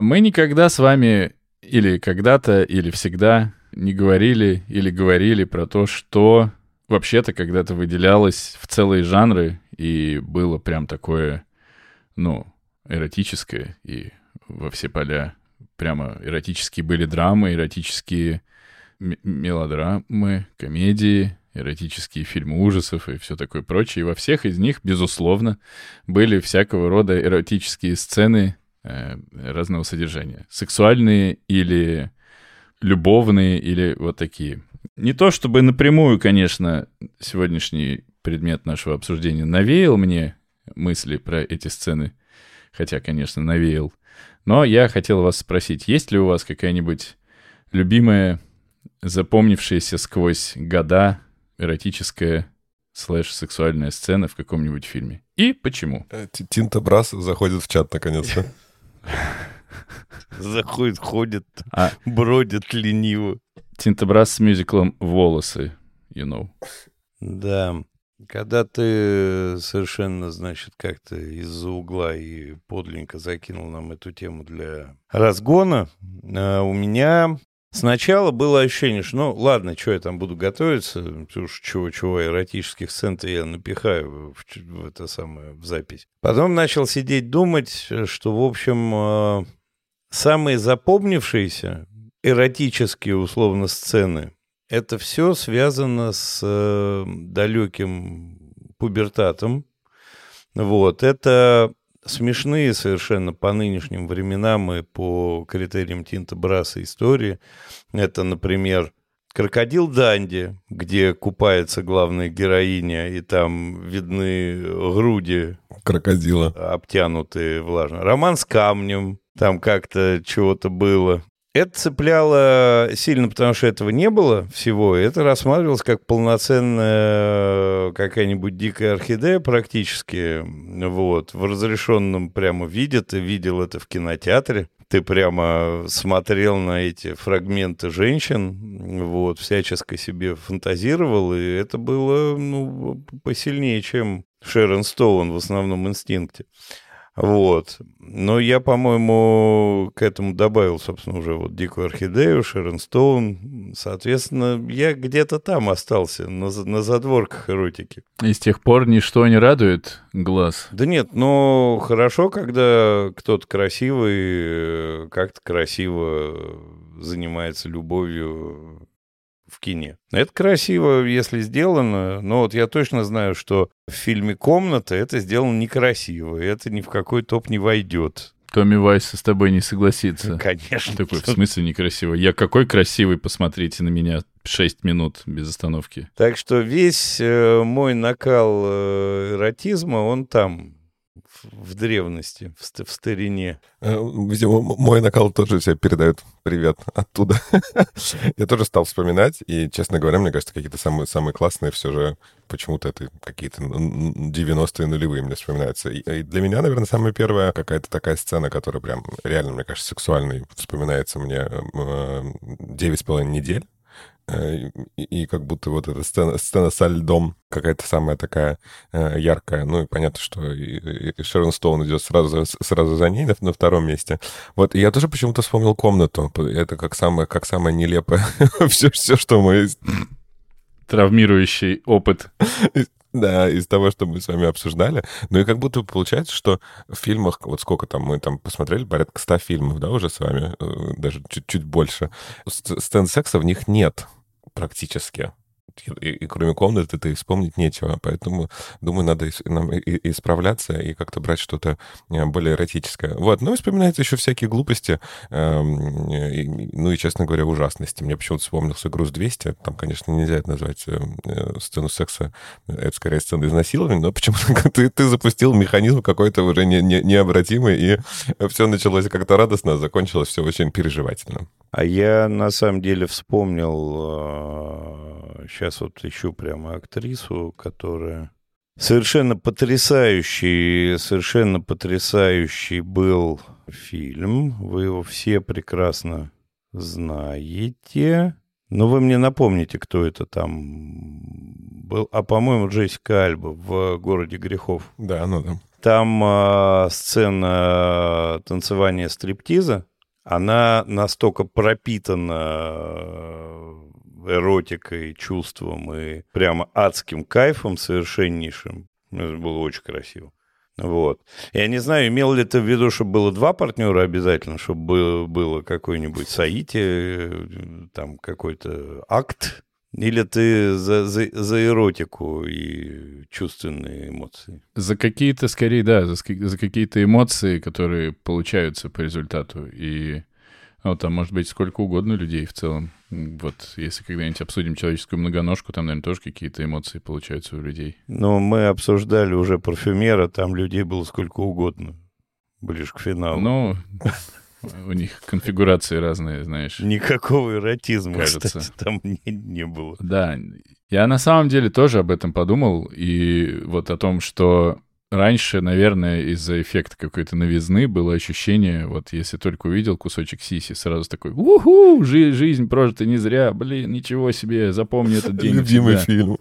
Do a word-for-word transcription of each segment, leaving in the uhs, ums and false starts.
Мы никогда с вами или когда-то, или всегда не говорили или говорили про то, что вообще-то когда-то выделялось в целые жанры и было прям такое, ну, эротическое и во все поля. Прямо эротические были драмы, эротические м- мелодрамы, комедии, эротические фильмы ужасов и все такое прочее. И во всех из них, безусловно, были всякого рода эротические сцены э, разного содержания. Сексуальные или любовные, или вот такие. Не то чтобы напрямую, конечно, сегодняшний предмет нашего обсуждения навеял мне мысли про эти сцены, хотя, конечно, навеял. Но я хотел вас спросить, есть ли у вас какая-нибудь любимая, запомнившаяся сквозь года эротическая слэш-сексуальная сцена в каком-нибудь фильме? И почему? Тинто Брасс заходит в чат наконец-то. Заходит, ходит, а, бродит лениво. Тинто Брасс с мюзиклом «Волосы», you know. Да, когда ты совершенно, значит, как-то из-за угла и подлинно закинул нам эту тему для разгона, у меня сначала было ощущение, что, ну, ладно, что я там буду готовиться, уж чего-чего, эротических сцен-то я напихаю в, в это самое, в запись. Потом начал сидеть думать, что, в общем, самые запомнившиеся эротические, условно, сцены, это все связано с э, далеким пубертатом. Вот. Это смешные совершенно по нынешним временам и по критериям Тинто Брасса истории. Это, например, «Крокодил Данди», где купается главная героиня, и там видны груди крокодила, обтянутые влажно. «Роман с камнем», там как-то чего-то было. Это цепляло сильно, потому что этого не было всего, и это рассматривалось как полноценная какая-нибудь дикая орхидея практически, вот, в разрешенном прямо виде. Ты видел это в кинотеатре, ты прямо смотрел на эти фрагменты женщин, вот, всячески себе фантазировал, и это было, ну, посильнее, чем Шерон Стоун в «Основном инстинкте». Вот. Но я, по-моему, к этому добавил, собственно, уже вот «Дикую орхидею», Шерон Стоун. Соответственно, я где-то там остался, на, на задворках эротики. И с тех пор ничто не радует глаз? Да нет, но хорошо, когда кто-то красивый, как-то красиво занимается любовью в кине. Это красиво, если сделано, но вот я точно знаю, что в фильме «Комната» это сделано некрасиво, и это ни в какой топ не войдет. Томми Вайс с тобой не согласится. Конечно. Такой, в смысле некрасиво? Я какой красивый, посмотрите на меня, шесть минут без остановки. Так что весь э, мой накал э, эротизма, он там, в, в древности, в, в старине. Видимо, мой накал тоже тебе передает привет оттуда. Я тоже стал вспоминать, и, честно говоря, мне кажется, какие-то самые, самые классные все же почему-то это какие-то девяностые нулевые мне вспоминаются. И, и для меня, наверное, самая первая какая-то такая сцена, которая прям реально, мне кажется, сексуальной, вспоминается мне «Девять с половиной недель». И, и как будто вот эта сцена, сцена со льдом какая-то самая такая э, яркая. Ну и понятно, что и, и Шерон Стоун идет сразу, сразу за ней на, на втором месте. Вот, и я тоже почему-то вспомнил «Комнату». Это как самое, как самое нелепое все, все, что мы... Травмирующий опыт. Да, из того, что мы с вами обсуждали. Ну и как будто получается, что в фильмах, вот сколько там, мы там посмотрели, порядка ста фильмов, да, уже с вами, даже чуть-чуть больше. Сцен секса в них нет практически. И, и кроме «Комнаты» ты вспомнить нечего. Поэтому, думаю, надо ис- нам и, и исправляться и как-то брать что-то более эротическое. Вот. Ну и вспоминаются еще всякие глупости, эм, и, ну и, честно говоря, ужасности. Мне почему-то вспомнился «Груз двести». Там, конечно, нельзя это назвать э, сцену секса. Это скорее сцена изнасилования, но почему-то ты, ты запустил механизм какой-то уже не, не, необратимый, и все началось как-то радостно, а закончилось все очень переживательно. А я, на самом деле, вспомнил... Сейчас вот ищу прямо актрису, которая... Совершенно потрясающий, совершенно потрясающий был фильм. Вы его все прекрасно знаете. Но вы мне напомните, кто это там был. А, по-моему, Джессика Альба в «Городе грехов». Да, ну да. Там э, сцена танцевания стриптиза. она настолько пропитана эротикой, чувством и прямо адским кайфом совершеннейшим. Это было очень красиво. Вот. Я не знаю, имел ли ты в виду, чтобы было два партнера обязательно, чтобы было, было какой-нибудь соитие, там какой-то акт, или ты за, за, за эротику и чувственные эмоции? За какие-то, скорее, да, за, за какие-то эмоции, которые получаются по результату. И ну, там может быть сколько угодно людей в целом. Вот если когда-нибудь обсудим человеческую многоножку, там, наверное, тоже какие-то эмоции получаются у людей. Но мы обсуждали уже парфюмера, там людей было сколько угодно, ближе к финалу. Ну, у них конфигурации разные, знаешь. Никакого эротизма, кажется, кстати, там не, не было. Да, я на самом деле тоже об этом подумал, и вот о том, что раньше, наверное, из-за эффекта какой-то новизны было ощущение, вот если только увидел кусочек сиси, сразу такой, уху, жи- жизнь прожита не зря, блин, ничего себе, запомни этот день. Любимый фильм.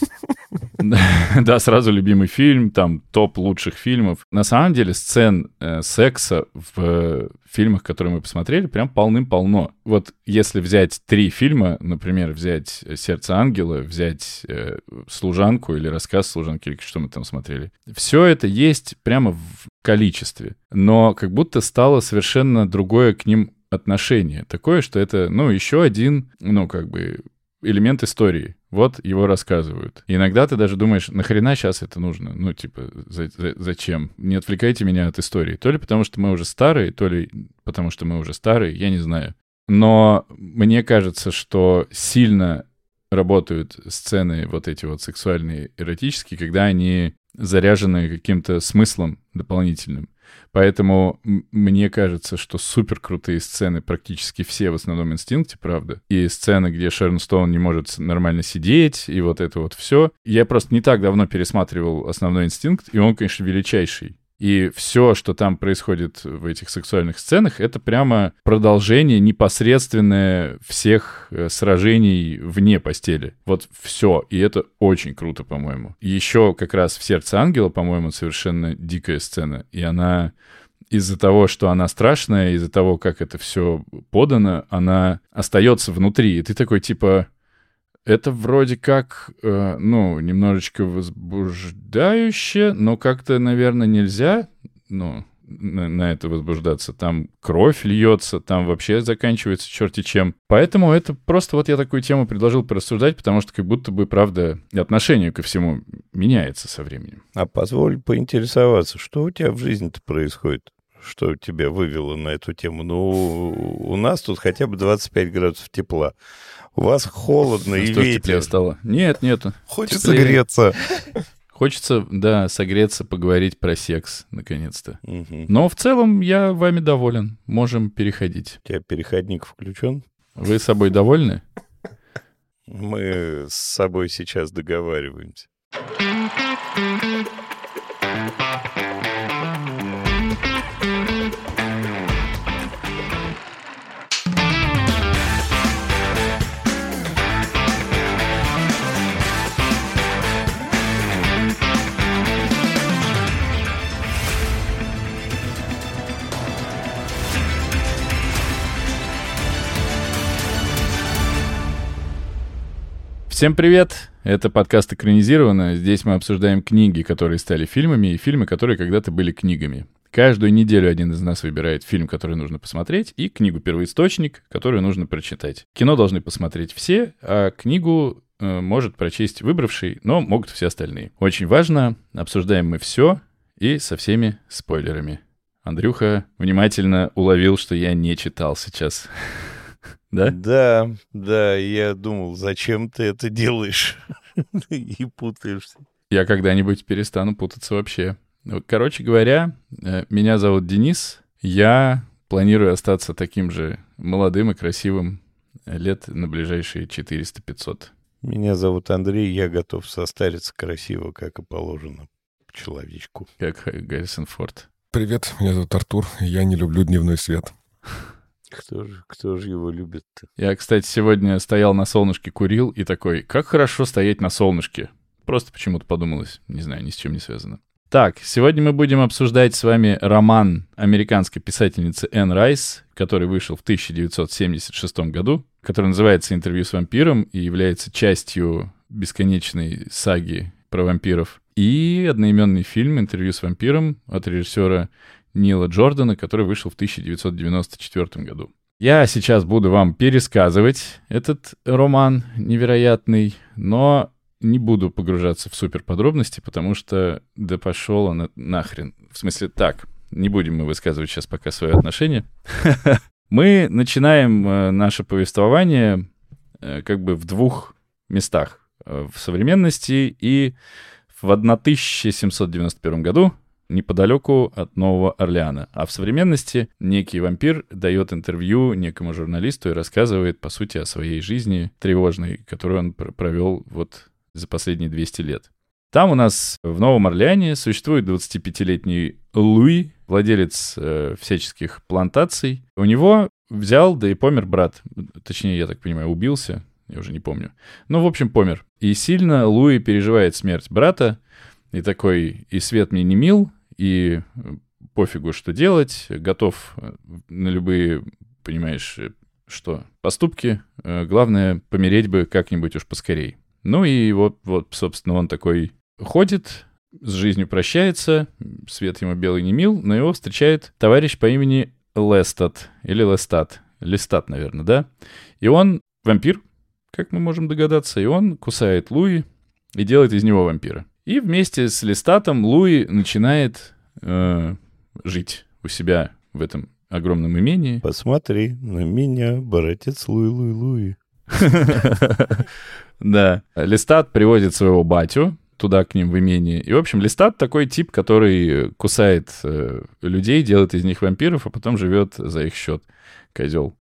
Да, сразу любимый фильм, там топ лучших фильмов. На самом деле сцен э, секса в э, фильмах, которые мы посмотрели, прям полным-полно. Вот если взять три фильма, например, взять «Сердце ангела», взять э, «Служанку» или «Рассказ служанки», или что мы там смотрели, все это есть прямо в количестве, но как будто стало совершенно другое к ним отношение. Такое, что это, ну, еще один, ну, как бы элемент истории. Вот его рассказывают. И иногда ты даже думаешь, нахрена сейчас это нужно? Ну, типа, за, за, зачем? Не отвлекайте меня от истории. То ли потому, что мы уже старые, то ли потому, что мы уже старые, я не знаю. Но мне кажется, что сильно работают сцены вот эти вот сексуальные, эротические, когда они заряжены каким-то смыслом дополнительным. Поэтому мне кажется, что супер крутые сцены практически все в «Основном инстинкте», правда. И сцены, где Шерон Стоун не может нормально сидеть, и вот это вот все. Я просто не так давно пересматривал «Основной инстинкт», и он, конечно, величайший. И все, что там происходит в этих сексуальных сценах, это прямо продолжение непосредственное всех сражений вне постели. Вот все. И это очень круто, по-моему. Еще как раз в «Сердце ангела», по-моему, совершенно дикая сцена. И она из-за того, что она страшная, из-за того, как это все подано, она остается внутри. И ты такой типа... Это вроде как, э, ну, немножечко возбуждающе, но как-то, наверное, нельзя, ну, на, на это возбуждаться. Там кровь льется, там вообще заканчивается черти чем. Поэтому это просто вот я такую тему предложил порассуждать, потому что как будто бы, правда, отношение ко всему меняется со временем. А позволь поинтересоваться, что у тебя в жизни-то происходит? Что тебя вывело на эту тему? Ну, у нас тут хотя бы двадцать пять градусов тепла. У вас холодно и ветер. Теплее стало? Нет, нет. Хочется теплее. Греться. Хочется, да, согреться, поговорить про секс, наконец-то. Угу. Но в целом я вами доволен. Можем переходить. У тебя переходник включен? Вы собой довольны? Мы с собой сейчас договариваемся. Всем привет! Это подкаст «Экранизировано». Здесь мы обсуждаем книги, которые стали фильмами, и фильмы, которые когда-то были книгами. Каждую неделю один из нас выбирает фильм, который нужно посмотреть, и книгу-первоисточник, которую нужно прочитать. Кино должны посмотреть все, а книгу э, может прочесть выбравший, но могут все остальные. Очень важно, обсуждаем мы все и со всеми спойлерами. Андрюха внимательно уловил, что я не читал сейчас. Да? Да, да, я думал, зачем ты это делаешь и путаешься. Я когда-нибудь перестану путаться вообще. Короче говоря, меня зовут Денис, я планирую остаться таким же молодым и красивым лет на ближайшие четыреста-пятьсот. Меня зовут Андрей, я готов состариться красиво, как и положено человечку. Как Гаррисон Форд. Привет, меня зовут Артур, я не люблю дневной свет. Кто же, кто же его любит-то? Я, кстати, сегодня стоял на солнышке, курил, и такой, как хорошо стоять на солнышке. Просто почему-то подумалось, не знаю, ни с чем не связано. Так, сегодня мы будем обсуждать с вами роман американской писательницы Энн Райс, который вышел в тысяча девятьсот семьдесят шестом году, который называется «Интервью с вампиром» и является частью бесконечной саги про вампиров, и одноименный фильм «Интервью с вампиром» от режиссера Нила Джордана, который вышел в тысяча девятьсот девяносто четвёртом году. Я сейчас буду вам пересказывать этот роман невероятный, но не буду погружаться в суперподробности, потому что да пошел он нахрен. В смысле, так, не будем мы высказывать сейчас пока свои отношения. Мы начинаем наше повествование как бы в двух местах. В современности и в тысяча семьсот девяносто первом году неподалеку от Нового Орлеана. А в современности некий вампир дает интервью некому журналисту и рассказывает, по сути, о своей жизни тревожной, которую он провел вот за последние двести лет. Там у нас в Новом Орлеане существует двадцатипятилетний Луи, владелец э, всяческих плантаций. У него взял, да и помер брат. Точнее, я так понимаю, убился. Я уже не помню. Ну, в общем, помер. И сильно Луи переживает смерть брата. И такой, и свет мне не мил, и пофигу, что делать. Готов на любые, понимаешь, что, поступки. Главное, помереть бы как-нибудь уж поскорей. Ну и вот, вот, собственно, он такой ходит, с жизнью прощается, свет ему белый не мил, но его встречает товарищ по имени Лестат, или Лестат, Лестат, наверное, да? И он вампир, как мы можем догадаться, и он кусает Луи и делает из него вампира. И вместе с Лестатом Луи начинает э, жить у себя в этом огромном имении. Посмотри на меня, братец Луи-Луи-Луи. Да. Лестат приводит своего батю туда, к ним в имение. И, в общем, Лестат такой тип, который кусает э, людей, делает из них вампиров, а потом живет за их счет. Козел.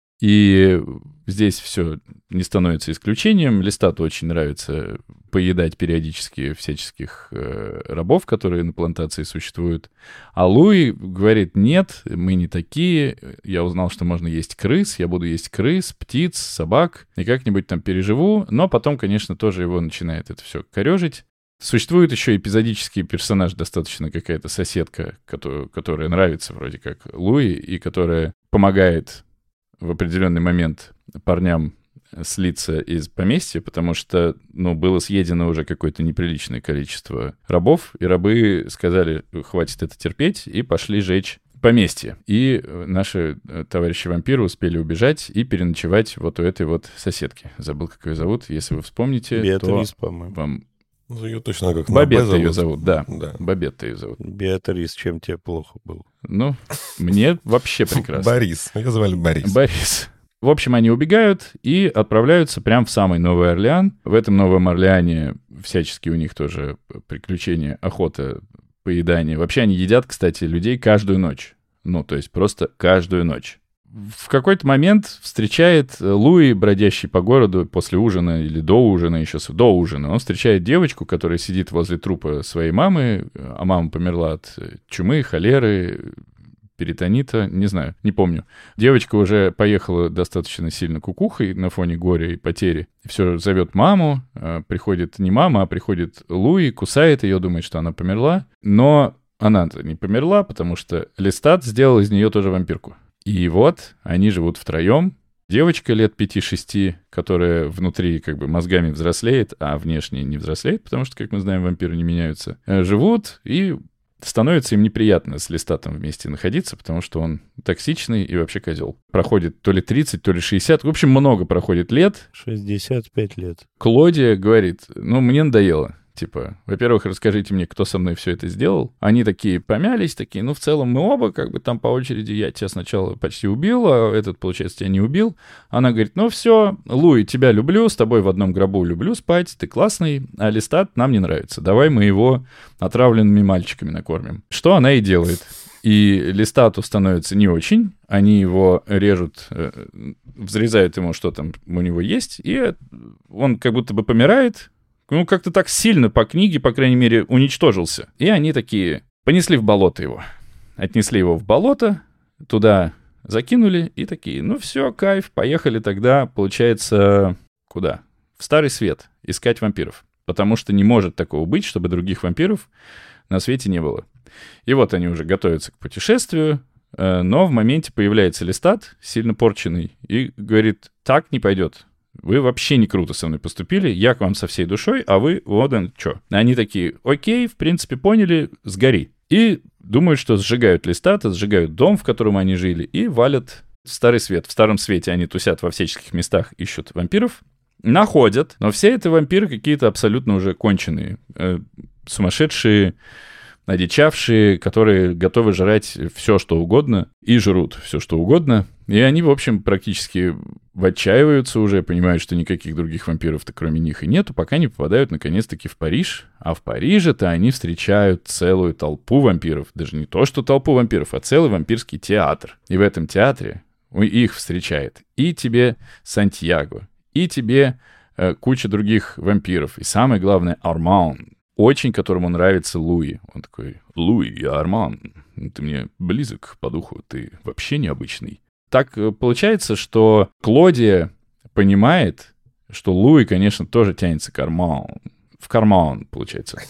И здесь все не становится исключением. Лестату очень нравится поедать периодически всяческих э, рабов, которые на плантации существуют. А Луи говорит: нет, мы не такие. Я узнал, что можно есть крыс. Я буду есть крыс, птиц, собак. И как-нибудь там переживу. Но потом, конечно, тоже его начинает это все корежить. Существует еще эпизодический персонаж, достаточно какая-то соседка, которая, которая нравится вроде как Луи, и которая помогает в определенный момент парням слиться из поместья, потому что, ну, было съедено уже какое-то неприличное количество рабов, и рабы сказали: хватит это терпеть, и пошли жечь поместье. И наши товарищи-вампиры успели убежать и переночевать вот у этой вот соседки. Забыл, как ее зовут. Если вы вспомните, Беатрис, то по-моему. вам... Ну, ее точно как Бабетта ее зовут, да. да. Бабетта ее зовут. Беатрис, чем тебе плохо было? Ну, мне вообще прекрасно. Борис. Ее звали Борис. Борис. В общем, они убегают и отправляются прямо в самый Новый Орлеан. В этом Новом Орлеане всячески у них тоже приключения, охота, поедание. Вообще они едят, кстати, людей каждую ночь. Ну, то есть просто каждую ночь. В какой-то момент встречает Луи, бродящий по городу после ужина или до ужина, еще до ужина. Он встречает девочку, которая сидит возле трупа своей мамы, а мама померла от чумы, холеры, перитонита, не знаю, не помню. Девочка уже поехала достаточно сильно кукухой на фоне горя и потери. Все зовет маму, приходит не мама, а приходит Луи, кусает ее, думает, что она померла. Но она-то не померла, потому что Лестат сделал из нее тоже вампирку. И вот они живут втроем. Девочка лет пяти-шести, которая внутри как бы мозгами взрослеет, а внешне не взрослеет, потому что, как мы знаем, вампиры не меняются, живут, и становится им неприятно с Лестатом вместе находиться, потому что он токсичный и вообще козел. Проходит то ли тридцать, то ли шестьдесят, в общем, много проходит лет. шестьдесят пять лет. Клодия говорит: ну, мне надоело. Типа, во-первых, расскажите мне, кто со мной все это сделал. Они такие помялись, такие: ну, в целом мы оба, как бы там по очереди, я тебя сначала почти убил, а этот, получается, тебя не убил. Она говорит: ну, все, Луи, тебя люблю, с тобой в одном гробу люблю спать, ты классный, а Лестат нам не нравится. Давай мы его отравленными мальчиками накормим. Что она и делает. И Лестату становится не очень, они его режут, взрезают ему, что там у него есть, и он как будто бы помирает. Ну, как-то так сильно по книге, по крайней мере, уничтожился. И они такие понесли в болото его. Отнесли его в болото, туда закинули и такие: ну все, кайф, поехали тогда, получается, куда? В Старый Свет искать вампиров. Потому что не может такого быть, чтобы других вампиров на свете не было. И вот они уже готовятся к путешествию, но в моменте появляется Лестат, сильно порченный, и говорит, так не пойдет. Вы вообще не круто со мной поступили, я к вам со всей душой, а вы вот он чё. Они такие, окей, в принципе, поняли, сгори. И думают, что сжигают Лестата, сжигают дом, в котором они жили, и валят в Старый Свет. В Старом Свете они тусят во всяческих местах, ищут вампиров, находят, но все это вампиры какие-то абсолютно уже конченые, э, сумасшедшие, одичавшие, которые готовы жрать все, что угодно, и жрут все, что угодно. И они, в общем, практически отчаиваются уже, понимают, что никаких других вампиров-то кроме них и нету, пока не попадают, наконец-таки, в Париж. А в Париже-то они встречают целую толпу вампиров. Даже не то, что толпу вампиров, а целый вампирский театр. И в этом театре их встречает и тебе Сантьяго, и тебе э, куча других вампиров. И самое главное, Арман, очень которому нравится Луи. Он такой, Луи, я Арман, ты мне близок по духу, ты вообще необычный. Так получается, что Клодия понимает, что Луи, конечно, тоже тянется к Арману, в карман, получается,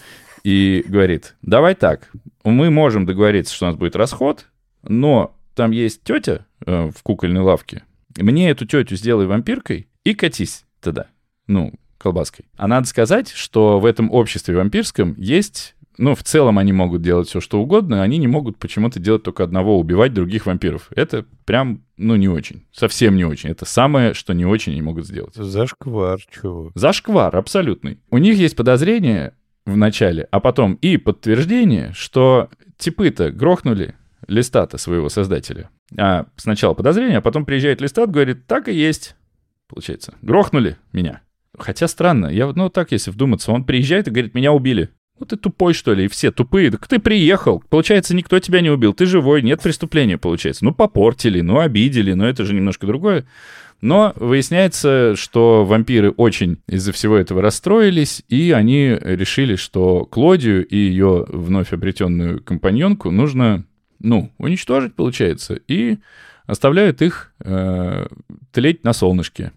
и говорит, давай так, мы можем договориться, что у нас будет расход, но там есть тетя э, в кукольной лавке, мне эту тетю сделай вампиркой и катись туда, ну, колбаской. А надо сказать, что в этом обществе вампирском есть... Ну, в целом они могут делать все, что угодно, они не могут почему-то делать только одного, убивать других вампиров. Это прям, ну, не очень. Совсем не очень. Это самое, что не очень они могут сделать. Зашквар, чего? Зашквар, абсолютный. У них есть подозрение в начале, а потом и подтверждение, что типы-то грохнули Лестата, своего создателя. А сначала подозрение, а потом приезжает Лестат, говорит, так и есть. Получается, грохнули меня. Хотя странно, я, ну, так, если вдуматься, он приезжает и говорит, меня убили. Ну, ты тупой, что ли, и все тупые. Так ты приехал. Получается, никто тебя не убил. Ты живой, нет преступления, получается. Ну, попортили, ну, обидели, но это же немножко другое. Но выясняется, что вампиры очень из-за всего этого расстроились, и они решили, что Клодию и ее вновь обретенную компаньонку нужно, ну, уничтожить, получается, и оставляют их э, тлеть на солнышке.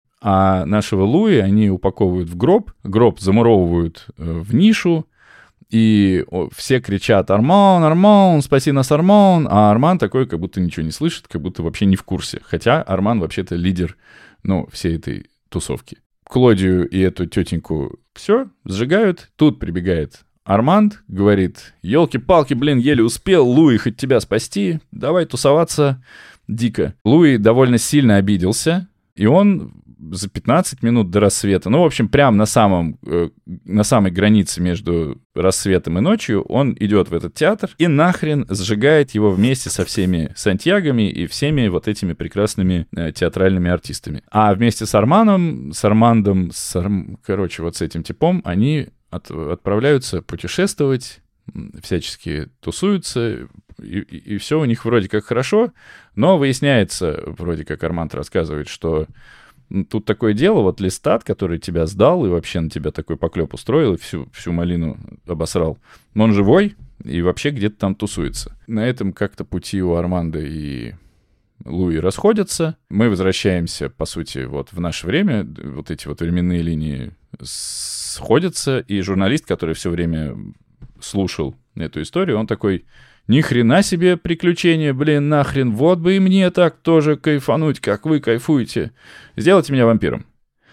А нашего Луи они упаковывают в гроб, гроб замуровывают э, в нишу, и все кричат «Арман, Арман, спаси нас, Арман!» А Арман такой, как будто ничего не слышит, как будто вообще не в курсе. Хотя Арман вообще-то лидер, ну, всей этой тусовки. Клодию и эту тетеньку все, сжигают. Тут прибегает Арманд, говорит «Елки-палки, блин, еле успел, Луи, хоть тебя спасти, давай тусоваться дико». Луи довольно сильно обиделся, и он... за пятнадцать минут до рассвета, ну, в общем, прямо на, самом, э, на самой границе между рассветом и ночью он идет в этот театр и нахрен сжигает его вместе со всеми Сантьягами и всеми вот этими прекрасными э, театральными артистами. А вместе с Арманом, с Армандом, с Ар... короче, вот с этим типом, они от, отправляются путешествовать, всячески тусуются, и, и, и все у них вроде как хорошо, но выясняется, вроде как Арманд рассказывает, что тут такое дело, вот Лестат, который тебя сдал и вообще на тебя такой поклеп устроил и всю, всю малину обосрал, он живой и вообще где-то там тусуется. На этом как-то пути у Арманда и Луи расходятся. Мы возвращаемся, по сути, вот в наше время, вот эти вот временные линии сходятся, и журналист, который все время слушал эту историю, он такой... Ни хрена себе приключения, блин, нахрен, вот бы и мне так тоже кайфануть, как вы кайфуете. Сделайте меня вампиром.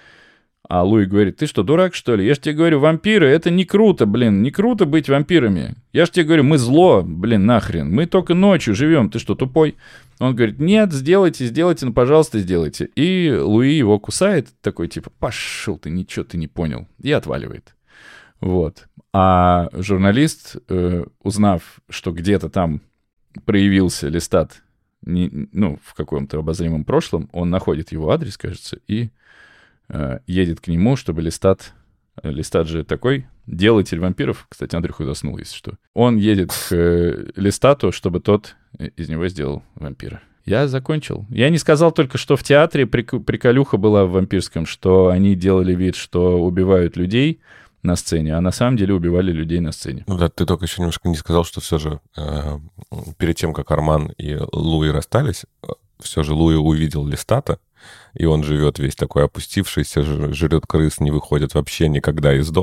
А Луи говорит, ты что, дурак, что ли? Я ж тебе говорю, вампиры, это не круто, блин, не круто быть вампирами. Я ж тебе говорю, мы зло, блин, нахрен, мы только ночью живем, ты что, тупой? Он говорит, нет, сделайте, сделайте, ну, пожалуйста, сделайте. И Луи его кусает, такой, типа, пошел ты, ничего ты не понял, и отваливает. Вот. А журналист, э, узнав, что где-то там проявился Лестат, не, ну, в каком-то обозримом прошлом, он находит его адрес, кажется, и э, едет к нему, чтобы Лестат... Лестат же такой делатель вампиров. Кстати, Андрюха заснул, если что. Он едет к э, Лестату, чтобы тот из него сделал вампира. Я закончил. Я не сказал только, что в театре прик- приколюха была в вампирском, что они делали вид, что убивают людей на сцене, а на самом деле убивали людей на сцене. Ну да, ты только еще немножко не сказал, что все же э, перед тем, как Арман и Луи расстались, все же Луи увидел Лестата, и он живет весь такой опустившийся, жрет крыс, не выходит вообще никогда из дома.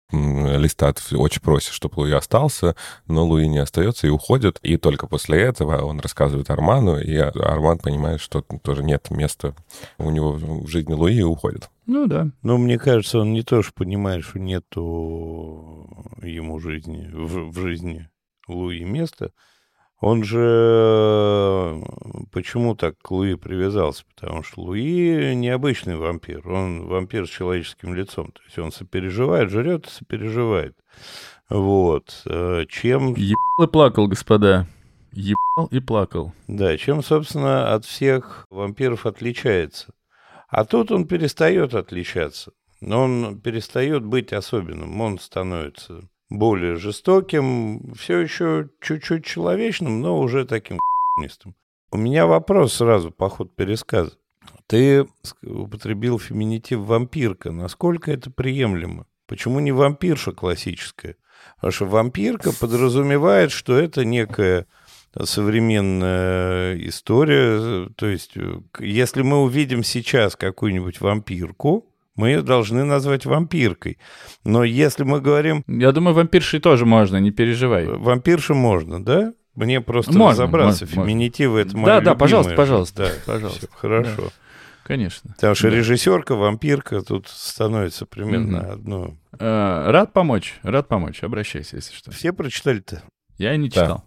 Лестат очень просит, чтобы Луи остался, но Луи не остается и уходит. И только после этого он рассказывает Арману, и Арман понимает, что тоже нет места у него в жизни Луи, и уходит. Ну да. Но мне кажется, он не тоже понимает, что нету ему жизни, в, в жизни Луи места. Он же почему так к Луи привязался? Потому что Луи необычный вампир. Он вампир с человеческим лицом. То есть он сопереживает, жрет и сопереживает. Вот. Чем... Ебал и плакал, господа. Ебал и плакал. Да, чем, собственно, от всех вампиров отличается. А тут он перестает отличаться. Он перестает быть особенным. Он становится... более жестоким, все еще чуть-чуть человечным, но уже таким ***нистым. У меня вопрос сразу по ходу пересказа. Ты употребил феминитив «вампирка». Насколько это приемлемо? Почему не вампирша классическая? Потому что вампирка подразумевает, что это некая современная история. То есть, если мы увидим сейчас какую-нибудь вампирку, мы ее должны назвать вампиркой. Но если мы говорим... Я думаю, вампиршей тоже можно, не переживай. Вампирши можно, да? Мне просто можно, разобраться. Можно, Феминитивы — это моя Да, любимая. да, пожалуйста, пожалуйста. Да, пожалуйста. Все, хорошо. Да. Конечно. Потому что да. режиссерка, вампирка тут становится примерно угу. одно. А, рад помочь, рад помочь. Обращайся, если что. Все прочитали-то? Я и не читал.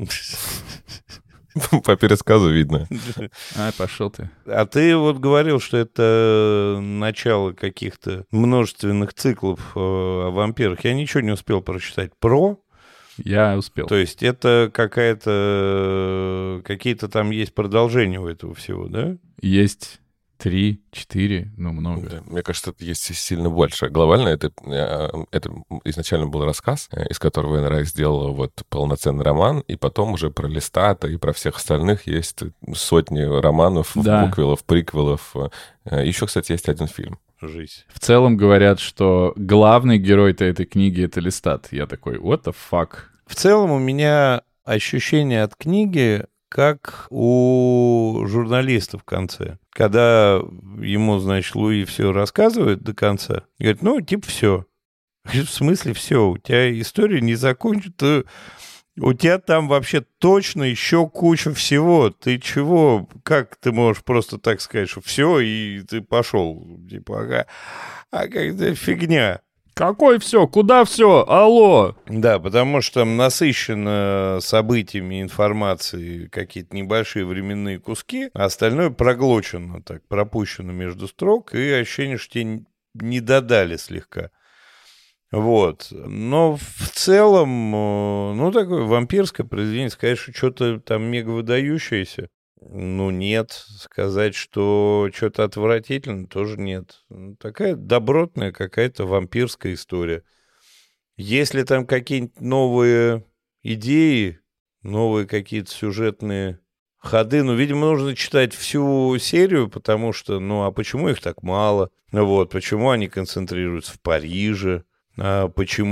По пересказу видно. А, пошел ты. А ты вот говорил, что это начало каких-то множественных циклов о вампирах. Я ничего не успел прочитать. Про? Я успел. То есть это какая-то... Какие-то там есть продолжения у этого всего, да? Есть три, четыре, ну, много. Да, мне кажется, это есть сильно больше. Глобально это, это изначально был рассказ, из которого Энн Райс сделала вот полноценный роман, и потом уже про Лестата и про всех остальных есть сотни романов, да. буквелов, приквелов. Еще, кстати, есть один фильм. Жизнь. В целом говорят, что главный герой-то этой книги — это Лестат. Я такой, what the fuck? В целом у меня ощущение от книги как у журналиста в конце. Когда ему, значит, Луи все рассказывает до конца, говорит, ну, типа, все. В смысле все? У тебя история не закончена, у тебя там вообще точно еще куча всего. Ты чего? Как ты можешь просто так сказать, что все, и ты пошел? Типа, ага. А какая-то фигня. Какой все? Куда все? Алло! Да, потому что там насыщено событиями, информацией, какие-то небольшие временные куски, а остальное проглочено так, пропущено между строк, и ощущение, что тебе не додали слегка. Вот. Но в целом, ну, такое вампирское произведение, сказать, что что-то там мега выдающееся, ну, нет. Сказать, что что-то отвратительно, тоже нет. Такая добротная какая-то вампирская история. Если там какие-нибудь новые идеи, новые какие-то сюжетные ходы, ну, видимо, нужно читать всю серию, потому что, ну, а почему их так мало? Вот, почему они концентрируются в Париже? А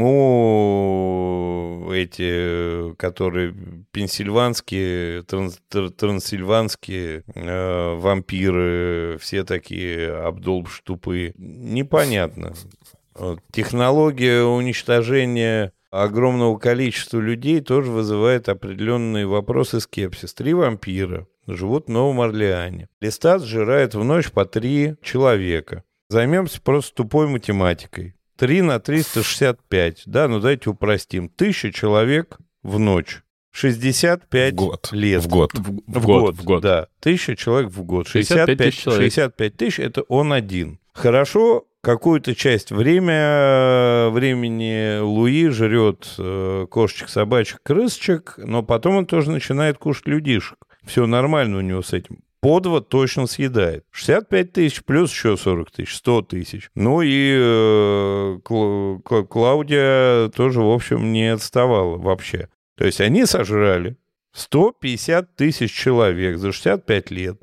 почему эти, которые пенсильванские, транс, трансильванские э, вампиры, все такие обдолбыши тупые? Непонятно. Вот. Технология уничтожения огромного количества людей тоже вызывает определенные вопросы и скепсис. Три вампира живут в Новом Орлеане. Лестат сжирает в ночь по три человека. Займемся просто тупой математикой. три на триста шестьдесят пять, да, ну давайте упростим. Тысяча человек в ночь. шестьдесят пять в год. лет. В год. В, в, В год, год, в год. да. Тысяча человек в год. шестьдесят пять тысяч человек. шестьдесят пять тысяч — это он один. Хорошо, какую-то часть время, времени Луи жрет э, кошечек, собачек, крысочек, но потом он тоже начинает кушать людишек. Все нормально у него с этим. По два точно съедает. шестьдесят пять тысяч плюс еще сорок тысяч, сто тысяч. Ну и э, Кла- Клаудия тоже, в общем, не отставала вообще. То есть они сожрали сто пятьдесят тысяч человек за шестьдесят пять лет.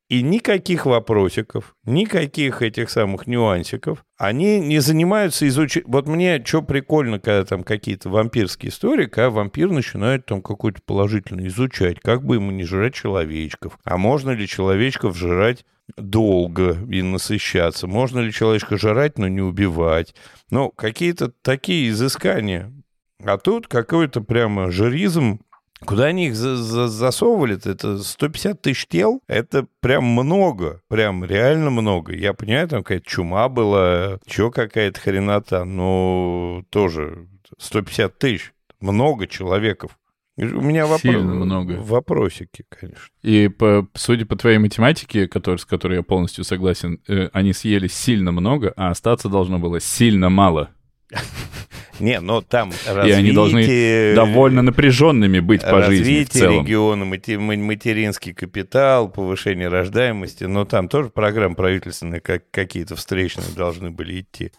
И никаких вопросиков, никаких этих самых нюансиков. Они не занимаются изучением... Вот мне что прикольно, когда там какие-то вампирские истории, когда вампир начинает там какой-то положительно изучать, как бы ему не жрать человечков. А можно ли человечков жрать долго и насыщаться? Можно ли человечка жрать, но не убивать? Ну, какие-то такие изыскания. А тут какой-то прямо жиризм. Куда они их за- за- засовывали-то? Это сто пятьдесят тысяч тел? Это прям много. Прям реально много. Я понимаю, там какая-то чума была, еще какая-то хренота, но тоже сто пятьдесят тысяч. Много человеков. У меня вопро- Сильно много. вопросики, конечно. И по, судя по твоей математике, который, с которой я полностью согласен, э, они съели сильно много, а остаться должно было сильно мало. Не, но там И развитие... они должны довольно напряженными быть по жизни в Развитие целом. региона, мати- ма- материнский капитал, повышение рождаемости. Но там тоже программы правительственные, как какие-то встречные должны были идти.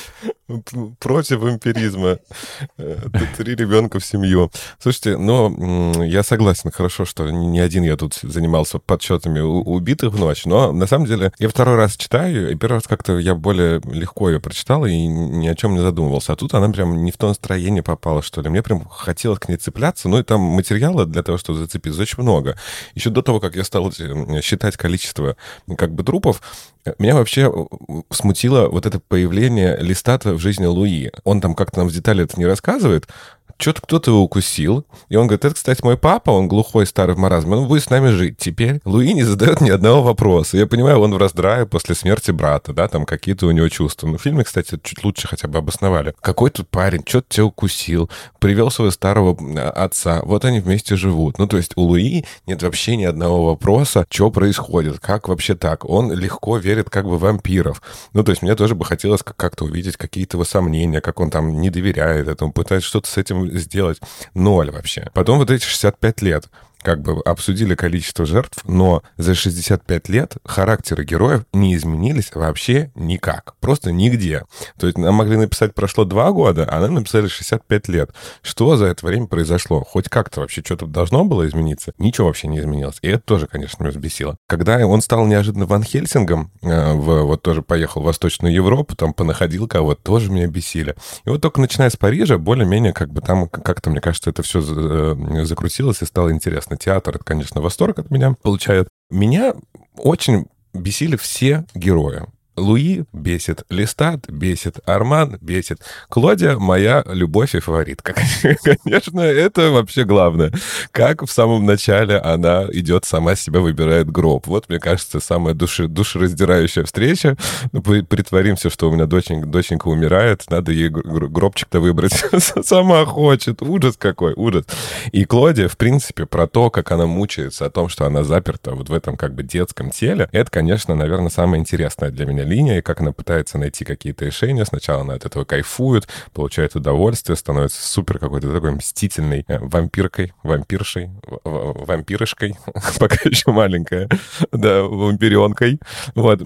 Против вампиризма. Э, Три ребенка в семью. Слушайте, но м, я согласен, хорошо, что не один я тут занимался подсчетами у- убитых в ночь, но на самом деле я второй раз читаю, и первый раз как-то я более легко ее прочитал и ни о чем не задумывался. А тут она прям не в то настроение попала, что ли. Мне прям хотелось к ней цепляться, ну и там материала для того, чтобы зацепиться, очень много. Еще до того, как я стал э, считать количество как бы трупов, меня вообще смутило вот это появление Лестата в жизни Луи. Он там как-то нам в детали это не рассказывает. Что-то кто-то его укусил. И он говорит, это, кстати, мой папа, он глухой, старый в маразме, он будет с нами жить теперь. Луи не задает ни одного вопроса. Я понимаю, он в раздрае после смерти брата, да, там какие-то у него чувства. Но в фильме, кстати, чуть лучше хотя бы обосновали. Какой тут парень, что-то тебя укусил, привел своего старого отца, вот они вместе живут. Ну, то есть у Луи нет вообще ни одного вопроса, что происходит, как вообще так. Он легко верит как бы в вампиров. Ну, то есть мне тоже бы хотелось как-то увидеть какие-то его сомнения, как он там не доверяет этому, пытается что-то с этим сделать. Ноль вообще. Потом вот эти шестьдесят пять лет. Как бы обсудили количество жертв, но за шестьдесят пять лет характеры героев не изменились вообще никак. Просто нигде. То есть нам могли написать прошло два года, а нам написали шестьдесят пять лет. Что за это время произошло? Хоть как-то вообще что-то должно было измениться? Ничего вообще не изменилось. И это тоже, конечно, меня взбесило. Когда он стал неожиданно Ван Хельсингом, э, в, вот тоже поехал в Восточную Европу, там понаходил кого-то, тоже меня бесили. И вот только начиная с Парижа, более-менее как бы там как-то, мне кажется, это все закрутилось и стало интересно. Театр, это, конечно, восторг от меня получает. Меня очень бесили все герои. Луи бесит, Лестат бесит, Арман бесит. Клодия — моя любовь и фаворитка. Конечно, это вообще главное. Как в самом начале она идет, сама себя выбирает гроб. Вот, мне кажется, самая души, душераздирающая встреча. Ну, притворимся, что у меня доченька, доченька умирает, надо ей гробчик-то выбрать. Сама хочет. Ужас какой, ужас. И Клодия, в принципе, про то, как она мучается, о том, что она заперта вот в этом как бы детском теле, это, конечно, наверное, самое интересное для меня линия, и как она пытается найти какие-то решения. Сначала она от этого кайфует, получает удовольствие, становится супер какой-то такой мстительной э, вампиркой, вампиршей, вампирышкой, пока еще маленькая, да, вампиренкой. Вот.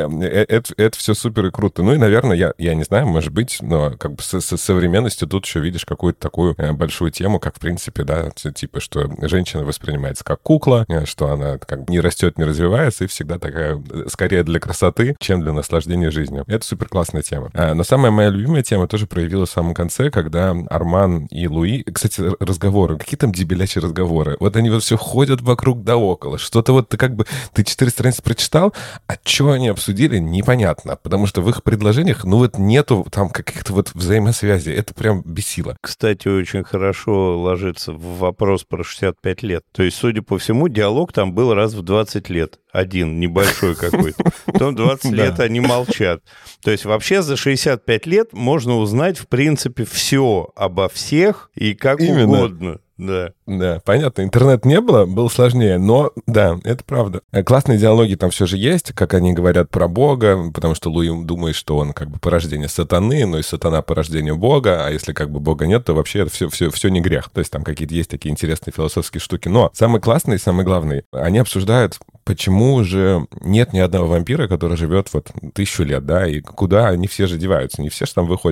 Это, это все супер и круто. Ну и, наверное, я, я не знаю, может быть, но как бы со, со современностью тут еще видишь какую-то такую большую тему, как, в принципе, да, типа, что женщина воспринимается как кукла, что она как бы не растет, не развивается, и всегда такая, скорее для красоты, чем для наслаждения жизнью. Это супер классная тема. А, но самая моя любимая тема тоже проявилась в самом конце, когда Арман и Луи... Кстати, разговоры. Какие там дебилячие разговоры? Вот они вот все ходят вокруг да около. Что-то вот ты как бы... Ты четыре страницы прочитал, а что они обсудили, непонятно. Потому что в их предложениях, ну вот нету там каких-то вот взаимосвязей. Это прям бесило. Кстати, очень хорошо ложится в вопрос про шестьдесят пять лет. То есть, судя по всему, диалог там был раз в двадцать лет. Один, небольшой какой-то. Потом двадцать лет они молчат. То есть вообще за шестьдесят пять лет можно узнать, в принципе, все обо всех и как Именно. угодно. Да. Да, понятно. Интернет не было, было сложнее, но да, это правда. Классные диалоги там все же есть, как они говорят про Бога, потому что Луи думает, что он как бы порождение сатаны, но и сатана порождение Бога, а если как бы Бога нет, то вообще это все, все, все не грех. То есть там какие-то есть такие интересные философские штуки. Но самое классное и самое главное, они обсуждают, почему же нет ни одного вампира, который живет вот тысячу лет, да, и куда они все же деваются. Не все же там выходят на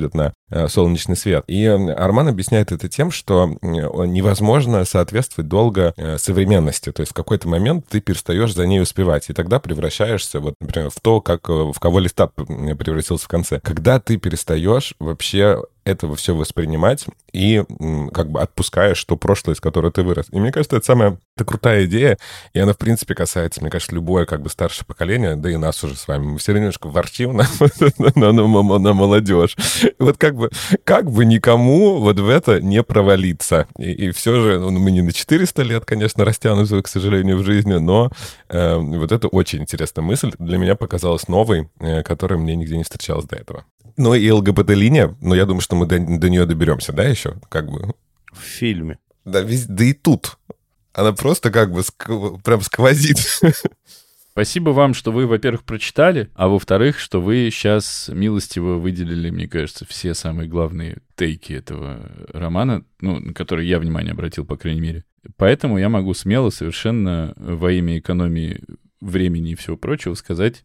солнечный свет. И Арман объясняет это тем, что невозможно соответствовать долго современности. То есть в какой-то момент ты перестаешь за ней успевать, и тогда превращаешься, вот, например, в то, как в кого Листат превратился в конце. Когда ты перестаешь вообще этого все воспринимать и как бы отпускаешь то прошлое, из которого ты вырос. И мне кажется, это самая это крутая идея, и она, в принципе, касается, мне кажется, любое как бы старшее поколение, да и нас уже с вами. Мы все немножко ворчим на, на, на, на молодежь. Вот как бы, как бы никому вот в это не провалиться. И, и все же, ну, мы не на четыреста лет, конечно, растянуты, к сожалению, в жизни, но э, вот это очень интересная мысль. Для меня показалась новой, э, которая мне нигде не встречалась до этого. Ну и ЛГБТ-линия, но я думаю, что мы до, до нее доберемся, да, еще? Как бы. В фильме. Да, вез, да и тут. Она просто как бы ск- прям сквозит. Спасибо вам, что вы, во-первых, прочитали, а во-вторых, что вы сейчас милостиво выделили, мне кажется, все самые главные тейки этого романа, ну, на которые я внимание обратил, по крайней мере. Поэтому я могу смело, совершенно во имя экономии времени и всего прочего сказать,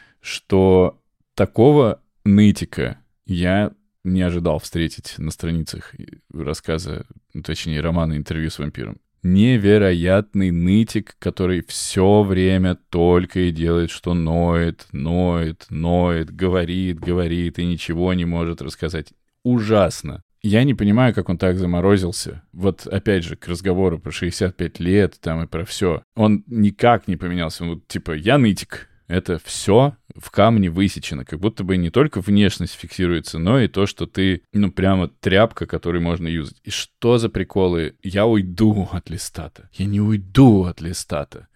что такого нытика я не ожидал встретить на страницах рассказа, ну, точнее, романа «Интервью с вампиром». Невероятный нытик, который все время только и делает, что ноет, ноет, ноет, говорит, говорит и ничего не может рассказать. Ужасно. Я не понимаю, как он так заморозился. Вот опять же, к разговору про шестьдесят пять лет там и про все. Он никак не поменялся. Он вот, типа, я нытик. Это все в камне высечено. Как будто бы не только внешность фиксируется, но и то, что ты, ну, прямо тряпка, которую можно юзать. И что за приколы? Я уйду от Листата. Я не уйду от Листата.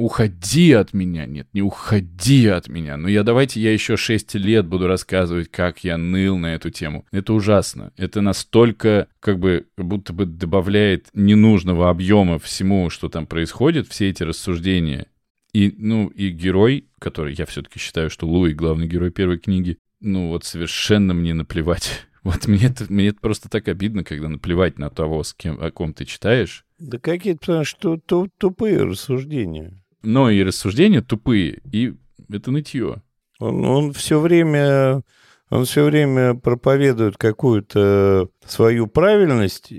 Уходи от меня. Нет, не уходи от меня. Ну, я давайте я еще шесть лет буду рассказывать, как я ныл на эту тему. Это ужасно. Это настолько, как бы, будто бы добавляет ненужного объема всему, что там происходит, все эти рассуждения. И, ну, и герой, который я все-таки считаю, что Луи, главный герой первой книги, ну, вот совершенно мне наплевать. Вот мне это, мне это просто так обидно, когда наплевать на того, с кем, о ком ты читаешь. Да какие-то, потому что тупые рассуждения. Но и рассуждения тупые, и это нытье. Он, он все время... Он все время проповедует какую-то свою правильность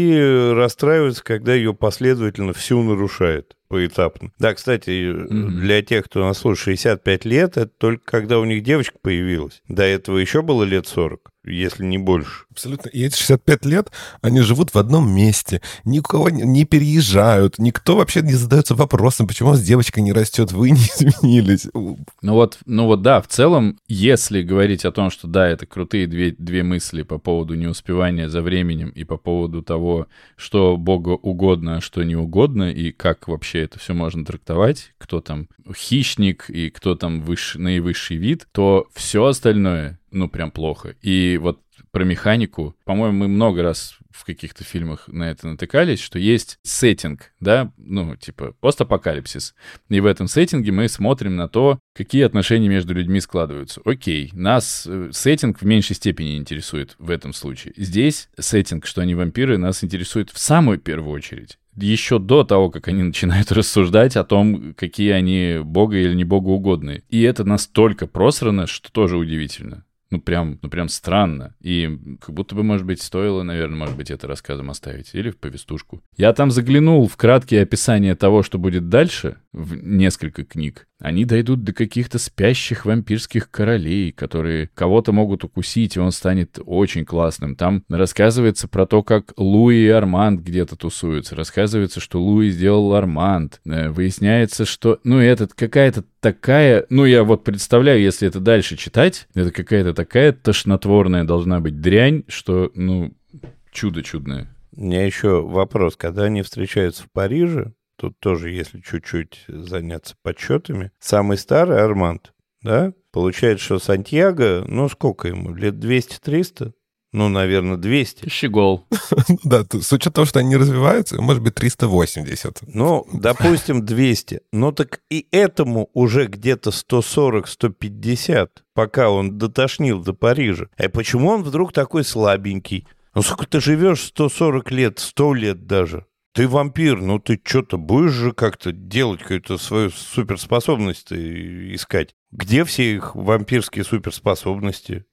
и расстраивается, когда ее последовательно всю нарушает поэтапно. Да, кстати, mm-hmm. для тех, кто нас слушает, шестьдесят пять лет, это только когда у них девочка появилась. До этого еще было лет сорок, если не больше. Абсолютно. И эти шестьдесят пять лет, они живут в одном месте, никого не переезжают, никто вообще не задается вопросом, почему у вас девочка не растет, вы не изменились. Ну вот, ну вот да, в целом, если говорить о том, что да, это крутые две, две мысли по поводу неуспевания за временем и по поводу того, что Богу угодно, а что не угодно, и как вообще это все можно трактовать, кто там хищник и кто там выше, наивысший вид, то все остальное, ну, прям плохо. И вот про механику, по-моему, мы много раз в каких-то фильмах на это натыкались, что есть сеттинг, да, ну, типа постапокалипсис. И в этом сеттинге мы смотрим на то, какие отношения между людьми складываются. Окей, нас сеттинг в меньшей степени интересует в этом случае. Здесь сеттинг, что они вампиры, нас интересует в самую первую очередь. Еще до того, как они начинают рассуждать о том, какие они бога или не богоугодные. И это настолько просрано, что тоже удивительно. Ну прям, ну, прям странно. И как будто бы, может быть, стоило, наверное, может быть, это рассказом оставить. Или в повестушку. Я там заглянул в краткие описания того, что будет дальше, в несколько книг. Они дойдут до каких-то спящих вампирских королей, которые кого-то могут укусить, и он станет очень классным. Там рассказывается про то, как Луи и Арманд где-то тусуются. Рассказывается, что Луи сделал Арманд. Выясняется, что... Ну, это какая-то такая... Ну, я вот представляю, если это дальше читать, это какая-то такая тошнотворная должна быть дрянь, что, ну, чудо чудное. У меня еще вопрос. Когда они встречаются в Париже, тут тоже, если чуть-чуть заняться подсчетами, самый старый Арманд, да, получается, что Сантьяго, ну, сколько ему, лет двести-триста? Ну, наверное, двести. Щегол. Да, с учетом того, что они не развиваются, может быть, триста восемьдесят. Ну, допустим, двести. Ну, так и этому уже где-то сто сорок - сто пятьдесят, пока он дотошнил до Парижа. А почему он вдруг такой слабенький? Ну, сколько ты живешь, сто сорок лет, сто лет даже. Ты вампир, ну ты что-то будешь же как-то делать, какую-то свою суперспособность искать. Где все их вампирские суперспособности?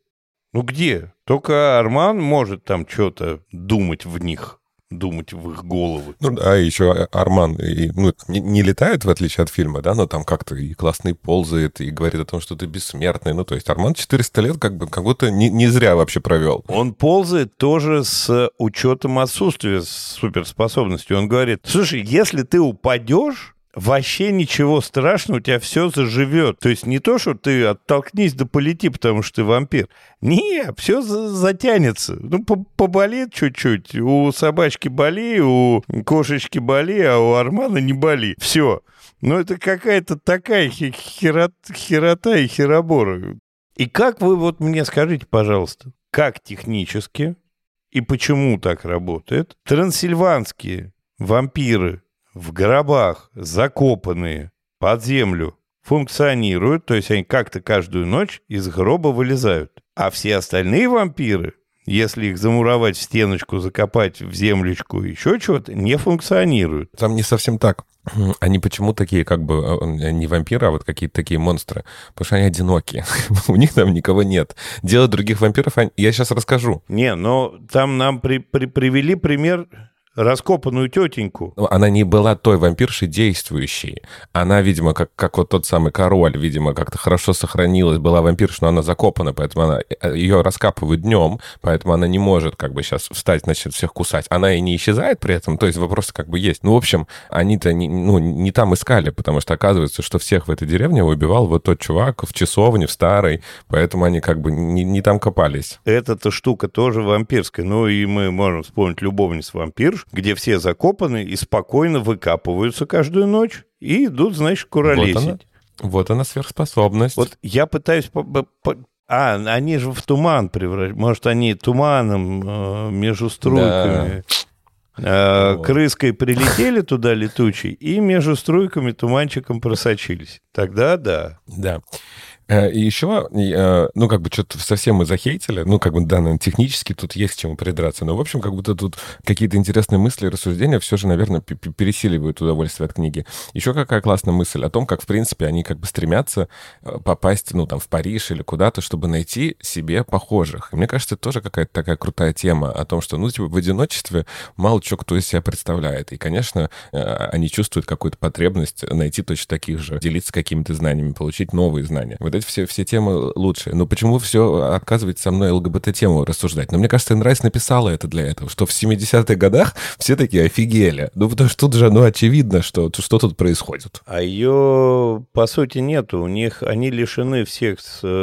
Ну где? Только Арман может там что-то думать в них, думать в их головы. Ну да, и еще Арман и, ну, не, не летает, в отличие от фильма, да, но там как-то и классно и ползает, и говорит о том, что ты бессмертный. Ну, то есть Арман четыреста лет как бы как будто не, не зря вообще провел. Он ползает тоже с учетом отсутствия суперспособностей. Он говорит, слушай, если ты упадешь, вообще ничего страшного, у тебя все заживет. То есть не то, что ты оттолкнись да полети, потому что ты вампир. Не, все затянется. Ну, поболит чуть-чуть. У собачки боли, у кошечки боли, а у Армана не боли. Все. Ну, это какая-то такая херот, херота и херобора. И как вы, вот мне скажите, пожалуйста, как технически и почему так работает трансильванские вампиры в гробах, закопанные под землю, функционируют, то есть они как-то каждую ночь из гроба вылезают. А все остальные вампиры, если их замуровать в стеночку, закопать в землечку, еще чего-то, не функционируют. Там не совсем так. Они почему такие, как бы, не вампиры, а вот какие-то такие монстры? Потому что они одинокие. У них там никого нет. Дело других вампиров я сейчас расскажу. Не, но там нам при, при, привели пример... раскопанную тетеньку. Она не была той вампиршей действующей. Она, видимо, как, как вот тот самый король, видимо, как-то хорошо сохранилась, была вампирша, но она закопана, поэтому она, ее раскапывают днем, поэтому она не может как бы сейчас встать, значит, всех кусать. Она и не исчезает при этом, то есть вопросы как бы есть. Ну, в общем, они-то не, ну, не там искали, потому что оказывается, что всех в этой деревне убивал вот тот чувак в часовне, в старой, поэтому они как бы не, не там копались. Эта-то штука тоже вампирская. Ну, и мы можем вспомнить любовниц вампирш, где все закопаны и спокойно выкапываются каждую ночь и идут, значит, куролесить. Вот она, вот она сверхспособность. Вот я пытаюсь... По, по, а, они же в туман превращаются. Может, они туманом э, между струйками... Да. Э, крыской прилетели туда летучей и между струйками туманчиком просочились. Тогда да. Да. И еще, ну, как бы, что-то совсем мы захейтили, ну, как бы, да, наверное, технически тут есть к чему придраться, но, в общем, как будто тут какие-то интересные мысли и рассуждения все же, наверное, пересиливают удовольствие от книги. Еще какая классная мысль о том, как, в принципе, они как бы стремятся попасть, ну, там, в Париж или куда-то, чтобы найти себе похожих. И мне кажется, это тоже какая-то такая крутая тема о том, что, ну, типа, в одиночестве мало чего кто из себя представляет. И, конечно, они чувствуют какую-то потребность найти точно таких же, делиться какими-то знаниями, получить новые знания. Вот эти все, все темы лучшие. Но почему все отказываете со мной ЛГБТ-тему рассуждать? Но мне кажется, Энн Райс написала это для этого, что в семидесятых годах все такие офигели. Ну, потому что тут же, ну, очевидно, что, что тут происходит. А ее, по сути, нету. У них, они лишены всех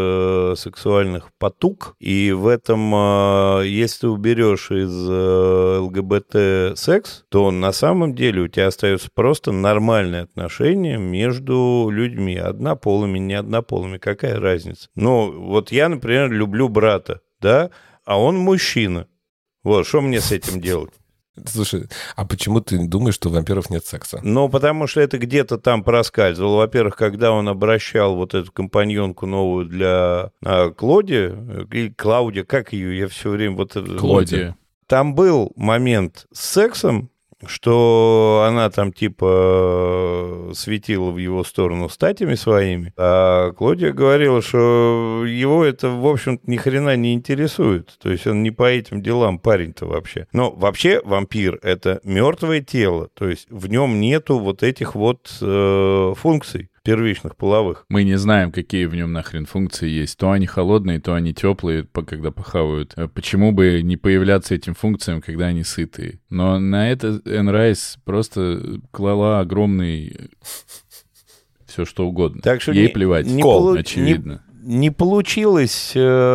э, сексуальных потуг, и в этом, э, если ты уберешь из э, ЛГБТ секс, то на самом деле у тебя остаются просто нормальные отношения между людьми, однополыми, не однополыми. Какая разница? Ну, вот я, например, люблю брата, да, а он мужчина. Вот, что мне с этим делать? Слушай, а почему ты думаешь, что у вампиров нет секса? Ну, потому что это где-то там проскальзывало. Во-первых, когда он обращал вот эту компаньонку новую для а, Клоди, или Клаудия, как ее, я все время вот... Клодия. Там был момент с сексом, что она там типа светила в его сторону статями своими, а Клодия говорила, что его это, в общем-то, ни хрена не интересует. То есть он не по этим делам парень-то вообще. Но вообще вампир — это мертвое тело, то есть в нем нету вот этих вот э, функций первичных половых. Мы не знаем, какие в нем нахрен функции есть. То они холодные, то они теплые, когда похавают. Почему бы не появляться этим функциям, когда они сытые? Но на это Энн Райс просто клала огромный... все что угодно. Так что ей не, плевать. Не Кол, полу... очевидно. Не, не получилось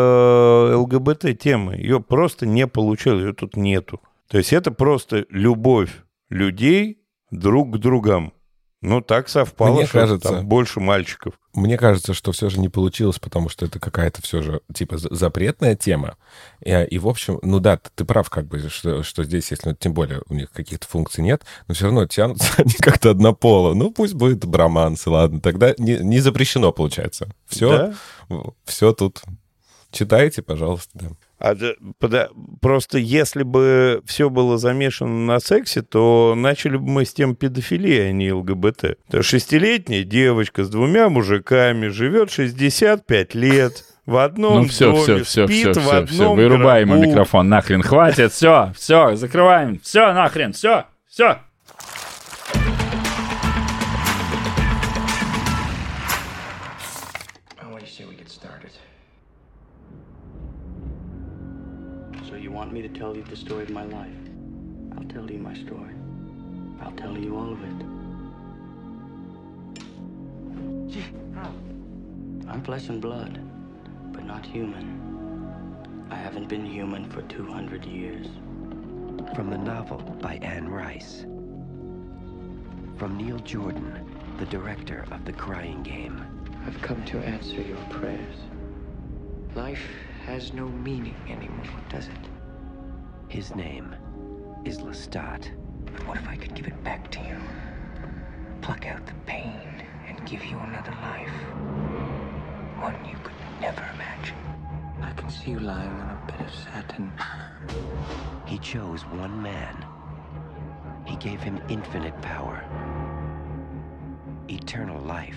э, ЛГБТ-темы. Ее просто не получилось. Ее тут нету. То есть это просто любовь людей друг к другам. Ну, так совпало, Мне что кажется, там больше мальчиков. Мне кажется, что все же не получилось, потому что это какая-то все же, типа, запретная тема. И, и в общем, ну да, ты, ты прав, как бы, что, что здесь, если, ну, тем более, у них каких-то функций нет, но все равно тянутся они как-то однополо. Ну, пусть будет броманс, ладно, тогда не, не запрещено, получается. Все, да? Все тут. Читайте, пожалуйста, да. А, пода, просто если бы все было замешано на сексе, то начали бы мы с тем педофилией, а не ЛГБТ. То шестилетняя девочка с двумя мужиками живет шестьдесят пять лет, в одном Ну все, доме, все, все, спит все, в все, одном все, вырубай ему гробу. микрофон, нахрен, хватит, все, все, закрываем, все, нахрен, все, все. So you want me to tell you the story of my life? I'll tell you my story. I'll tell you all of it. I'm flesh and blood, but not human. I haven't been human for two hundred years. From the novel by Anne Rice. From Neil Jordan, the director of The Crying Game. I've come to answer your prayers. Life has no meaning anymore, does it? His name is Lestat. But what if I could give it back to you? Pluck out the pain and give you another life. One you could never imagine. I can see you lying on a bed of satin. He chose one man. He gave him infinite power. Eternal life.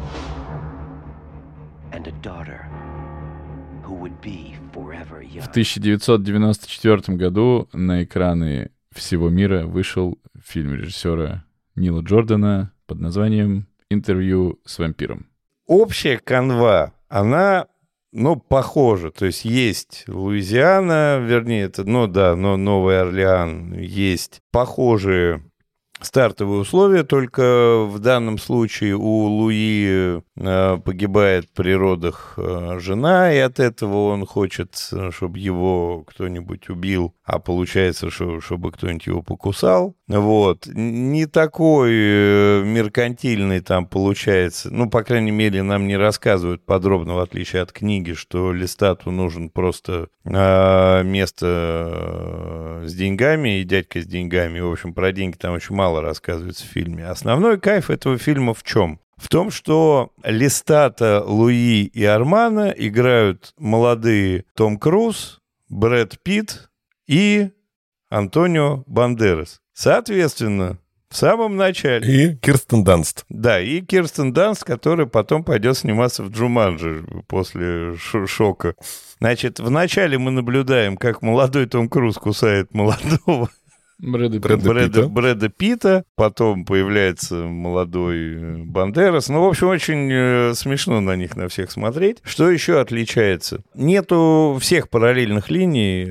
And a daughter who would be forever young. В тысяча девятьсот девяносто четвёртом году на экраны всего мира вышел фильм режиссера Нила Джордана под названием «Интервью с вампиром». Общая канва, она, ну, похожа. То есть есть Луизиана, вернее, это, ну да, но Новый Орлеан, есть похожие стартовые условия, только в данном случае у Луи э, погибает при родах э, жена, и от этого он хочет, чтобы его кто-нибудь убил, а получается, что, чтобы кто-нибудь его покусал. Вот. Не такой э, меркантильный там получается, ну, по крайней мере, нам не рассказывают подробно, в отличие от книги, что Лестату нужен просто э, место э, с деньгами и дядька с деньгами. В общем, про деньги там очень мало рассказывается в фильме. Основной кайф этого фильма в чем? В том, что Лестата, Луи и Армана играют молодые Том Круз, Брэд Питт и Антонио Бандерас. Соответственно, в самом начале... И Кирстен Данст. Да, и Кирстен Данст, который потом пойдет сниматься в «Джуманджи» после ш- шока. Значит, вначале мы наблюдаем, как молодой Том Круз кусает молодого Брэда Брэда Питта. Брэда, Питта. Брэда Питта, потом появляется молодой Бандерас. Ну, в общем, очень э, смешно на них на всех смотреть. Что еще отличается? Нету всех параллельных линий.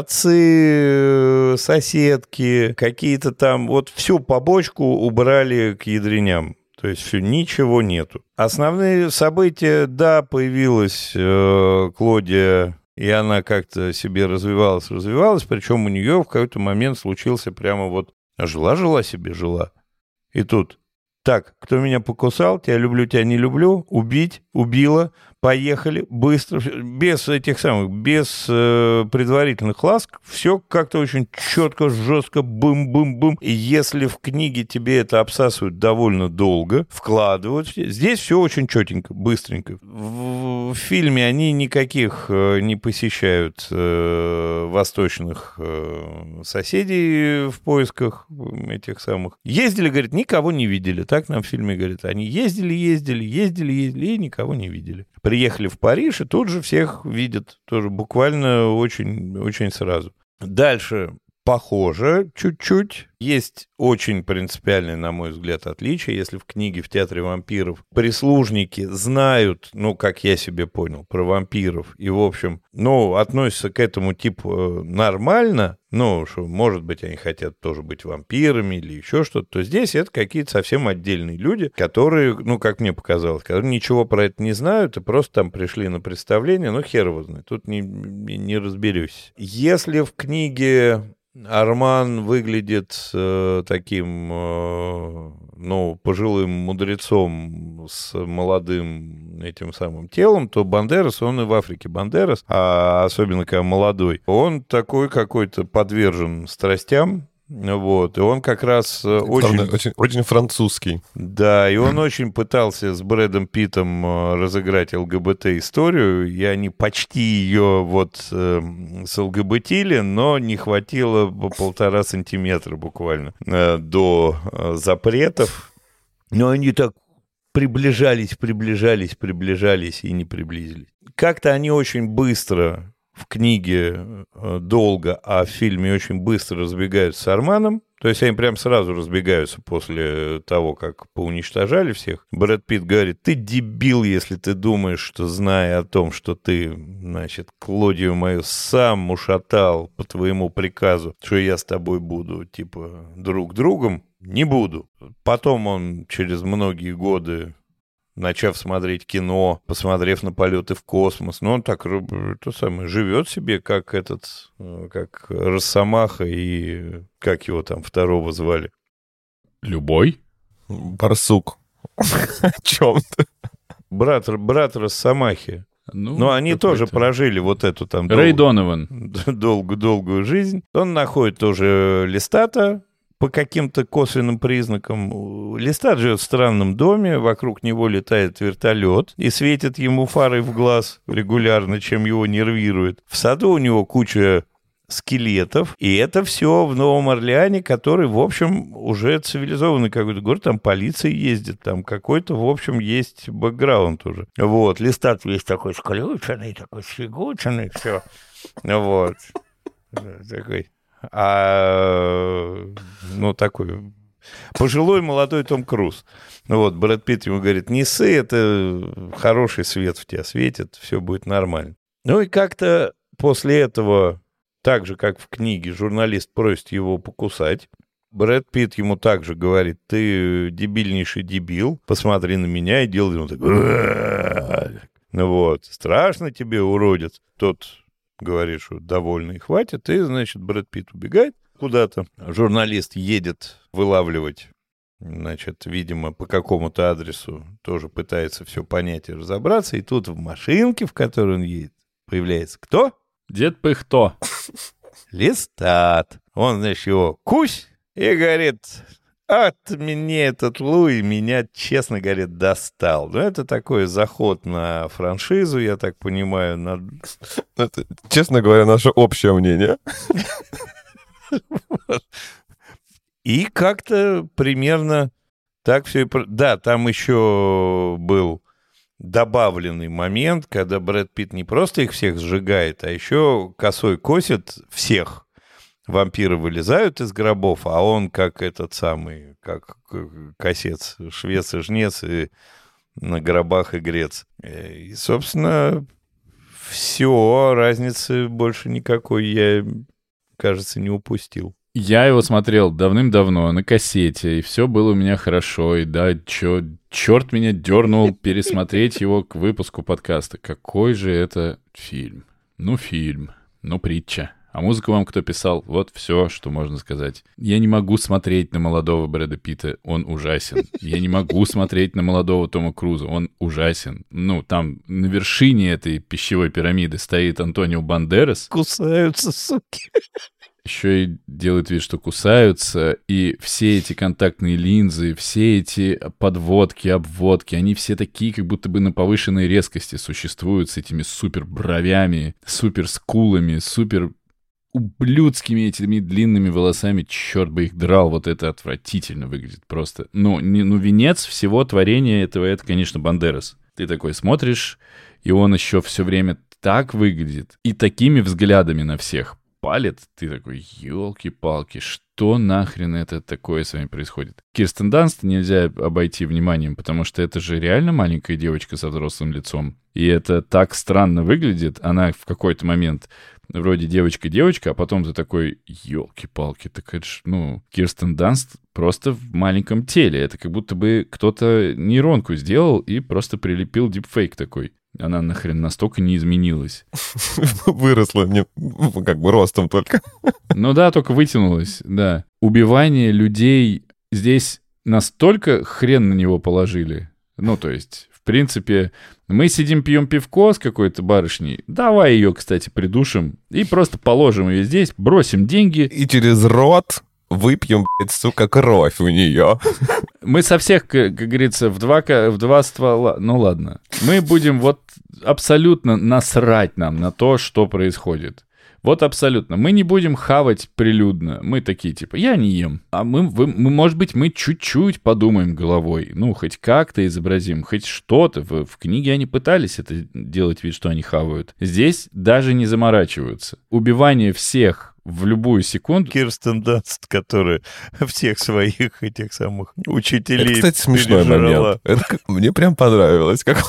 Отцы, соседки, какие-то там... Вот всю побочку убрали к ядреням. То есть все, ничего нету. Основные события, да, появилась э, Клодия... И она как-то себе развивалась, развивалась, причем у нее в какой-то момент случился прямо вот жила-жила себе, жила. И тут, так, кто меня покусал, тебя люблю, тебя не люблю, убить, убила, поехали, быстро, без этих самых, без э, предварительных ласк, все как-то очень четко, жестко, бым-бым-бым. И если в книге тебе это обсасывают довольно долго, вкладывают, здесь все очень четенько, быстренько. В, в фильме они никаких э, не посещают э, восточных э, соседей в поисках этих самых. Ездили, говорит, никого не видели. Так нам в фильме говорят. Они ездили, ездили, ездили, ездили и никого не видели. Приехали в Париж и тут же всех видят. Тоже буквально очень, очень сразу. Дальше похоже чуть-чуть. Есть очень принципиальное, на мой взгляд, отличие. Если в книге «В театре вампиров» прислужники знают, ну, как я себе понял, про вампиров, и, в общем, ну, относятся к этому типу нормально, ну, что, может быть, они хотят тоже быть вампирами или еще что-то, то здесь это какие-то совсем отдельные люди, которые, ну, как мне показалось, которые ничего про это не знают и просто там пришли на представление, ну, хер его знает, тут не, не разберусь. Если в книге Арман выглядит э, таким, э, ну, пожилым мудрецом с молодым этим самым телом, то Бандерас, он и в Африке Бандерас, а особенно когда молодой, он такой какой-то подвержен страстям, вот, и он как раз очень... Главное, очень... Очень французский. Да, и он очень пытался с Брэдом Питтом разыграть ЛГБТ-историю, и они почти ее вот э, сЛГБТили, но не хватило полтора сантиметра буквально э, до э, запретов. Но они так приближались, приближались, приближались и не приблизились. Как-то они очень быстро в книге долго, а в фильме очень быстро разбегаются с Арманом. То есть они прям сразу разбегаются после того, как поуничтожали всех. Брэд Питт говорит: ты дебил, если ты думаешь, что, зная о том, что ты, значит, Клодию мою сам ушатал по твоему приказу, что я с тобой буду, типа, друг другом, не буду. Потом он через многие годы, начав смотреть кино, посмотрев на полеты в космос, ну, он так, то самое, живет себе, как этот, как Росомаха и как его там второго звали? Любой? Барсук. О чем-то. Брат, брат Росомахи. Ну, Но они тоже прожили вот эту там... Рэй Донован. Долгую-долгую жизнь. Он находит тоже Лестата по каким-то косвенным признакам. Лестат живет в странном доме, вокруг него летает вертолет и светит ему фарой в глаз регулярно, чем его нервирует. В саду у него куча скелетов, и это все в Новом Орлеане, который, в общем, уже цивилизованный какой-то город, там полиция ездит, там какой-то, в общем, есть бэкграунд уже. Вот, Лестат весь такой скрюченный, такой сфигученный, все. Вот. Такой... А, ну, такой пожилой молодой Том Круз. Вот, Брэд Питт ему говорит: не ссы, это хороший свет в тебя светит, все будет нормально. Ну и как-то после этого, так же, как в книге, журналист просит его покусать. Брэд Питт ему также говорит: ты дебильнейший дебил, посмотри на меня, и делает ему так. Ну вот, страшно тебе, уродец. Тот говорит, что довольно и хватит, и, значит, Брэд Питт убегает куда-то. Журналист едет вылавливать, значит, видимо, по какому-то адресу, тоже пытается все понять и разобраться, и тут в машинке, в которой он едет, появляется кто? Дед Пыхто. Лестат. Он, значит, его кусь и говорит: от меня этот Луи меня, честно говоря, достал. Ну, это такой заход на франшизу, я так понимаю. На... Это, честно говоря, наше общее мнение. И как-то примерно так все и... Да, там еще был добавленный момент, когда Брэд Питт не просто их всех сжигает, а еще косой косит всех. Вампиры вылезают из гробов, а он как этот самый, как косец, швец и жнец, и на гробах игрец. И, собственно, все, разницы больше никакой я, кажется, не упустил. Я его смотрел давным-давно на кассете, и все было у меня хорошо. И да, чё, черт меня дернул пересмотреть его к выпуску подкаста. Какой же это фильм? Ну, фильм, ну, притча. А музыку вам кто писал? Вот все, что можно сказать. Я не могу смотреть на молодого Брэда Питта, он ужасен. Я не могу смотреть на молодого Тома Круза, он ужасен. Ну, там на вершине этой пищевой пирамиды стоит Антонио Бандерас. Кусаются, суки. Еще и делают вид, что кусаются, и все эти контактные линзы, все эти подводки, обводки, они все такие, как будто бы на повышенной резкости существуют с этими супер бровями, супер скулами, супер ублюдскими этими длинными волосами, черт бы их драл, вот это отвратительно выглядит просто. Ну, не, ну венец всего творения этого, это, конечно, Бандерас. Ты такой смотришь, и он еще все время так выглядит, и такими взглядами на всех палит, ты такой: елки-палки, что нахрен это такое с вами происходит? Кирстен Данст нельзя обойти вниманием, потому что это же реально маленькая девочка со взрослым лицом. И это так странно выглядит. Она в какой-то момент вроде девочка-девочка, а потом ты такой: елки-палки, так это ж, ну, Кирстен Данст просто в маленьком теле. Это как будто бы кто-то нейронку сделал и просто прилепил дипфейк такой. Она нахрен настолько не изменилась. Выросла, не, как бы ростом только. Ну да, только вытянулась, да. Убивание людей здесь настолько хрен на него положили. Ну, то есть, в принципе, мы сидим, пьем пивко с какой-то барышней. Давай ее, кстати, придушим и просто положим ее здесь, бросим деньги. И через рот выпьем, блядь, сука, кровь у нее. Мы со всех, как, как говорится, в два, в два ствола. Ну ладно. Мы будем вот абсолютно насрать нам на то, что происходит. Вот абсолютно. Мы не будем хавать прилюдно. Мы такие, типа, я не ем. А мы, вы, мы, может быть, мы чуть-чуть подумаем головой. Ну, хоть как-то изобразим, хоть что-то. В, в книге они пытались это делать вид, что они хавают. Здесь даже не заморачиваются. Убивание всех в любую секунду. Кирстен Данст, которая всех своих этих самых учителей Это, кстати, смешной пережрала. момент. Это, мне прям понравилось. Как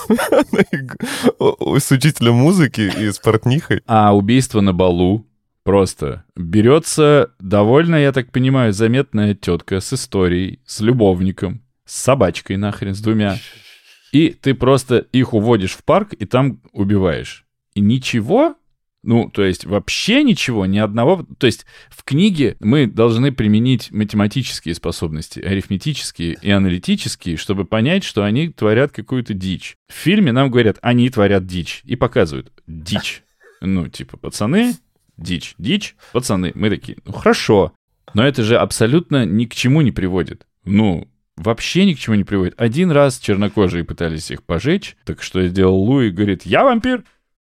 с учителем музыки и с портнихой. А убийство на балу просто берется довольно, я так понимаю, заметная тетка с историей, с любовником, с собачкой нахрен, с двумя. И ты просто их уводишь в парк и там убиваешь. И ничего... Ну, то есть вообще ничего, ни одного... То есть в книге мы должны применить математические способности, арифметические и аналитические, чтобы понять, что они творят какую-то дичь. В фильме нам говорят, они творят дичь, и показывают дичь. Ну, типа, пацаны, дичь, дичь, пацаны. Мы такие, ну, хорошо. Но это же абсолютно ни к чему не приводит. Ну, вообще ни к чему не приводит. Один раз чернокожие пытались их пожечь, так что сделал Луи, говорит, я вампир.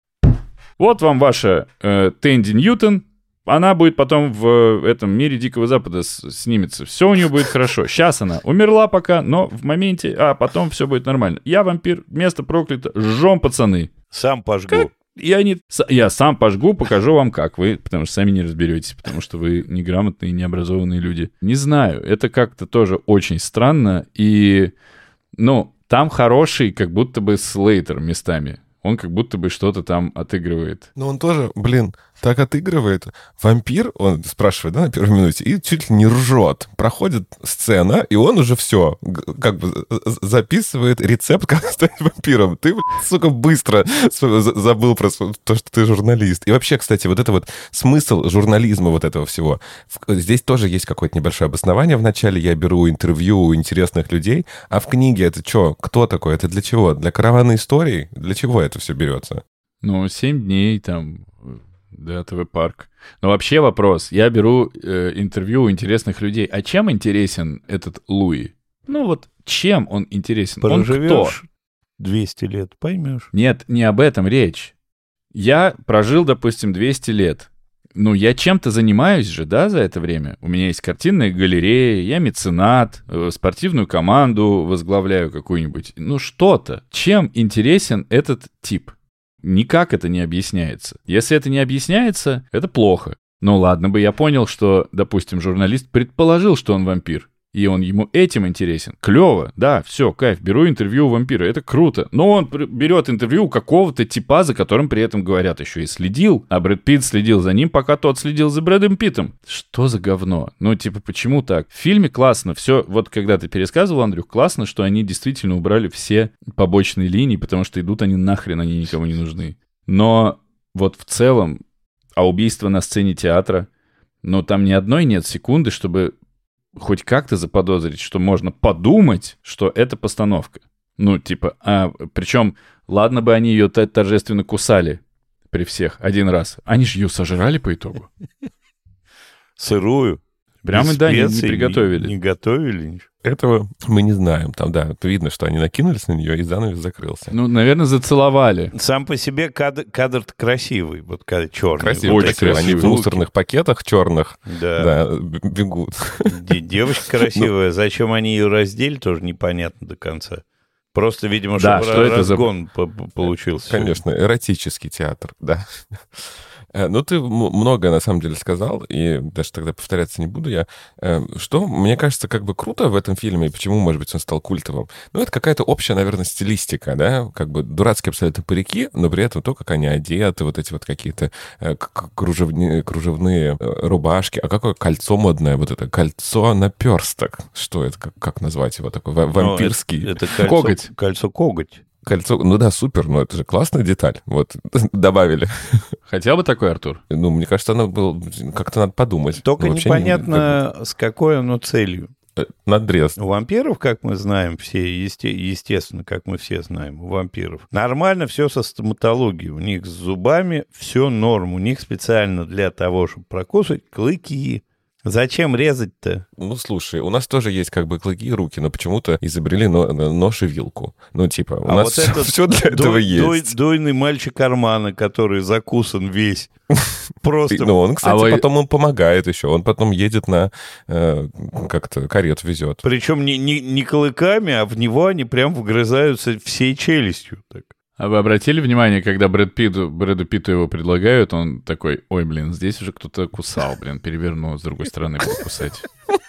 Вот вам ваша э, Тэнди Ньютон, она будет потом в этом мире Дикого Запада с- снимется. Все у нее будет хорошо. Сейчас она умерла пока, но в моменте, а потом все будет нормально. Я вампир, место проклято, жжем, пацаны. Сам пожгу. Как? И они... С- Я сам пожгу, покажу вам как вы, потому что сами не разберетесь, потому что вы неграмотные, необразованные люди. Не знаю, это как-то тоже очень странно. И, ну, там хороший как будто бы Слейтер местами. Он как будто бы что-то там отыгрывает. Но он тоже, блин, так отыгрывает. Вампир, он спрашивает, да, на первой минуте, и чуть ли не ржет. Проходит сцена, и он уже все, как бы записывает рецепт, как стать вампиром. Ты, блин, сука, быстро забыл про то, что ты журналист. И вообще, кстати, вот это вот смысл журнализма вот этого всего. Здесь тоже есть какое-то небольшое обоснование. Вначале я беру интервью у интересных людей, а в книге это что? Кто такой? Это для чего? Для караванной истории? Для чего это все берется? Ну, семь дней там... Да, ТВ-парк. Но вообще вопрос. Я беру э, интервью у интересных людей. А чем интересен этот Луи? Ну вот чем он интересен? Он кто? Проживешь двести лет, поймешь. Нет, не об этом речь. Я прожил, допустим, двести лет. Ну, я чем-то занимаюсь же, да, за это время. У меня есть картинная галерея, я меценат, э, спортивную команду возглавляю какую-нибудь. Ну, что-то. Чем интересен этот тип? Никак это не объясняется. Если это не объясняется, это плохо. Ну ладно бы я понял, что, допустим, журналист предположил, что он вампир, и он ему этим интересен. Клево, да, все, кайф, беру интервью у вампира, это круто. Но он берет интервью у какого-то типа, за которым при этом говорят еще и следил, а Брэд Питт следил за ним, пока тот следил за Брэдом Питтом. Что за говно? Ну, типа, почему так? В фильме классно, все, вот когда ты пересказывал, Андрюх, классно, что они действительно убрали все побочные линии, потому что идут они нахрен, они никому не нужны. Но вот в целом, а убийство на сцене театра, ну, там ни одной нет секунды, чтобы хоть как-то заподозрить, что можно подумать, что это постановка. Ну, типа, а, причем, ладно бы они ее торжественно кусали при всех один раз. Они же ее сожрали по итогу. Сырую. Прямо, да, не, не приготовили. Не, не готовили ничего. Этого мы не знаем. Там, да, видно, что они накинулись на нее, и занавес закрылся. Ну, наверное, зацеловали. Сам по себе кадр, кадр-то красивый, вот когда черный. Красиво, Очень красиво. Они красивый. в мусорных пакетах черных, Да. да, бегут. Де- Девочка красивая. Зачем они ее раздели, тоже непонятно до конца. Просто, видимо, Да, чтобы что это за- разгон по- по- получился. Конечно, эротический театр, да. Э, Ну, ты м- многое, на самом деле, сказал, и даже тогда повторяться не буду я. Э, Что, мне кажется, как бы круто в этом фильме, и почему, может быть, он стал культовым? Ну, это какая-то общая, наверное, стилистика, да, как бы дурацкие абсолютно парики, но при этом то, как они одеты, вот эти вот какие-то э, к- к- кружевни- кружевные э, рубашки, а какое кольцо модное, вот это кольцо наперсток. Что это, как, как назвать его, такой ва- Ну, вампирский? Это, это кольцо, Коготь. Кольцо-коготь. Кольцо, ну да, супер, но это же классная деталь, вот, добавили. Хотел бы такой, Артур? Ну, мне кажется, оно было... Как-то надо подумать. Только Ну, вообще не- непонятно, с какой оно целью. как бы, э, надрез. У вампиров, как мы знаем все, есте- естественно, как мы все знаем, у вампиров, нормально все со стоматологией. У них с зубами все норм. У них специально для того, чтобы прокусывать клыки. Зачем резать-то? Ну, слушай, у нас тоже есть как бы клыки и руки, но почему-то изобрели но- нож и вилку. Ну, типа, у А нас вот все, этот все для этого Дой- дой- есть. Дойный мальчик Армана, который закусан весь. Просто... Ну, он, кстати, А вы- потом он помогает еще. Он потом едет на, э, как-то, карету везет. Причем не, не, не клыками, а в него они прям вгрызаются всей челюстью. Так. А вы обратили внимание, когда Брэд Питту, Брэду Питту его предлагают, он такой, ой, блин, здесь уже кто-то кусал, блин, переверну, с другой стороны буду кусать.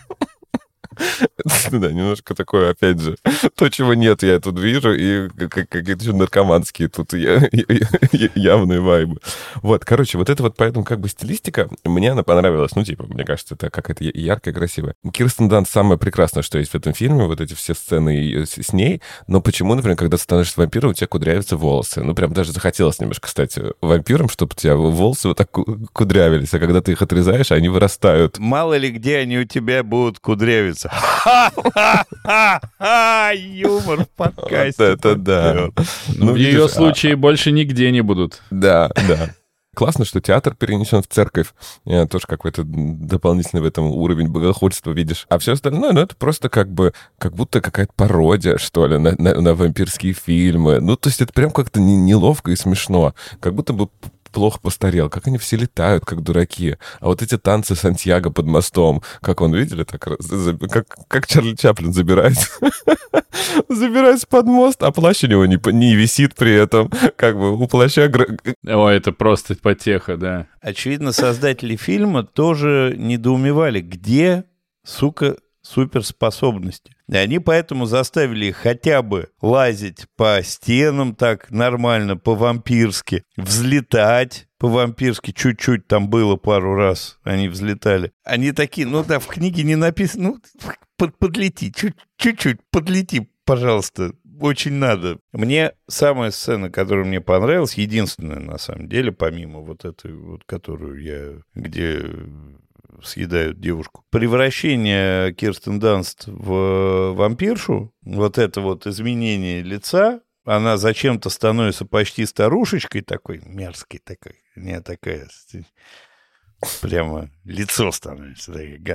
Да, немножко такое, опять же, то, чего нет, я тут вижу, и как- какие-то еще наркоманские тут я- я- явные вайбы. Вот, короче, вот это вот поэтому как бы стилистика, мне она понравилась. Ну, типа, мне кажется, это какая-то я- яркая, красивая. Кирстен Данст самое прекрасное, что есть в этом фильме, вот эти все сцены и с с ней, но почему, например, когда ты становишься вампиром, у тебя кудрявятся волосы? Ну, прям даже захотелось немножко стать вампиром, чтобы у тебя волосы вот так ку- кудрявились, а когда ты их отрезаешь, они вырастают. Мало ли где они у тебя будут кудрявиться. Ха-ха-ха-ха! Юмор в подкасте. Вот это да. Ну, в ее видишь, а- случае больше нигде не будут. Да, да. Классно, что театр перенесен в церковь. Я тоже какой-то дополнительный в этом уровень богохульства видишь. А все остальное, ну, это просто как бы, как будто какая-то пародия, что ли, на, на- на вампирские фильмы. Ну, то есть это прям как-то не- неловко и смешно. Как будто бы п- плохо постарел. Как они все летают, как дураки. А вот эти танцы Сантьяго под мостом, как он, видели, так, раз- за- как, как Чарли Чаплин забирается. Забирается под мост, а плащ у него не, п- не висит при этом. Как бы у плаща... гра- Ой, это просто потеха, да. Очевидно, создатели фильма тоже недоумевали, где, сука, суперспособности. И они поэтому заставили их хотя бы лазить по стенам так нормально, по-вампирски, взлетать по-вампирски, чуть-чуть там было пару раз, они взлетали. Они такие, ну да, в книге не написано, ну, под- подлети, чуть- чуть-чуть, подлети, пожалуйста, очень надо. Мне самая сцена, которая мне понравилась, единственная на самом деле, помимо вот этой вот, которую я, где съедают девушку. Превращение Кирстен Данст в вампиршу, вот это вот изменение лица, она зачем-то становится почти старушечкой такой, мерзкой такой, не такая, прямо лицо становится. Такая.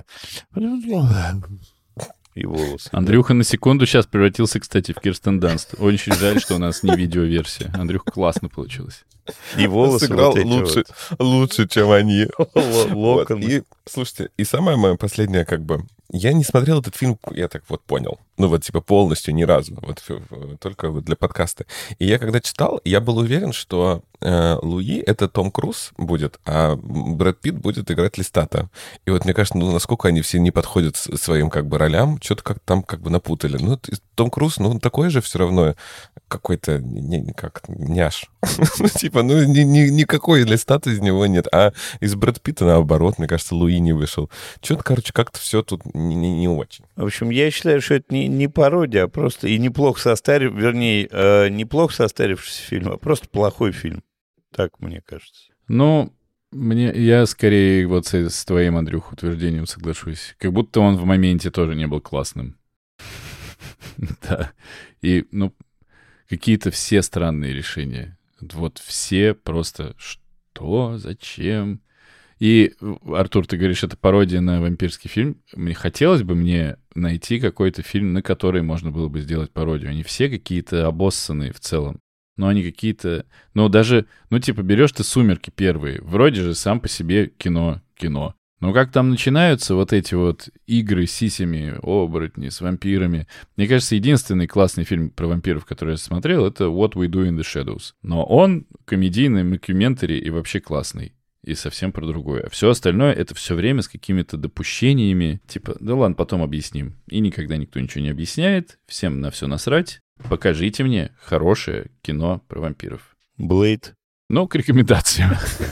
И волосы. Андрюха на секунду сейчас превратился, кстати, в Кирстен Данст. Очень жаль, что у нас не видеоверсия. Андрюха классно получилось. И волосы сыграл вот эти лучше, вот. лучше, чем они. Вот. Локоны. И, слушайте, и самое мое последнее, как бы, я не смотрел этот фильм, я так вот понял. Ну, вот, типа, полностью, ни разу. Вот, ф- ф- только вот для подкаста. И я когда читал, я был уверен, что э, Луи — это Том Круз будет, а Брэд Питт будет играть Лестата. И вот мне кажется, ну, насколько они все не подходят с- своим, как бы, ролям, что-то как там, как бы, напутали. Ну, т- Том Круз, ну, он такой же все равно какой-то, не, не- как, няш. Ну, типа, ну, ни- ни- никакой Лестата из него нет. А из Брэд Питта, наоборот, мне кажется, Луи не вышел. Что-то, короче, как-то все тут не, не- не очень. В общем, я считаю, что это не, не пародия, а просто и неплохо состарив, вернее, э, неплохо состарившийся фильм, а просто плохой фильм. Так мне кажется. Ну, мне, я скорее вот с, с твоим, Андрюх, утверждением соглашусь. Как будто он в моменте тоже не был классным. Да. И, ну, какие-то все странные решения. Вот все просто что, зачем? И, Артур, ты говоришь, это пародия на вампирский фильм. Мне хотелось бы мне найти какой-то фильм, на который можно было бы сделать пародию. Они все какие-то обоссанные в целом. Но они какие-то... Ну, даже... Ну, типа, берешь ты «Сумерки» первые. Вроде же сам по себе кино, кино. Но как там начинаются вот эти вот игры с сисями, оборотни, с вампирами. Мне кажется, единственный классный фильм про вампиров, который я смотрел, это «What We Do in the Shadows». Но он комедийный, мокюментари и вообще классный. И совсем про другое. А все остальное — это все время с какими-то допущениями. Типа, да ладно, потом объясним. И никогда никто ничего не объясняет. Всем на все насрать. Покажите мне хорошее кино про вампиров. Блейд. Ну, к рекомендациям.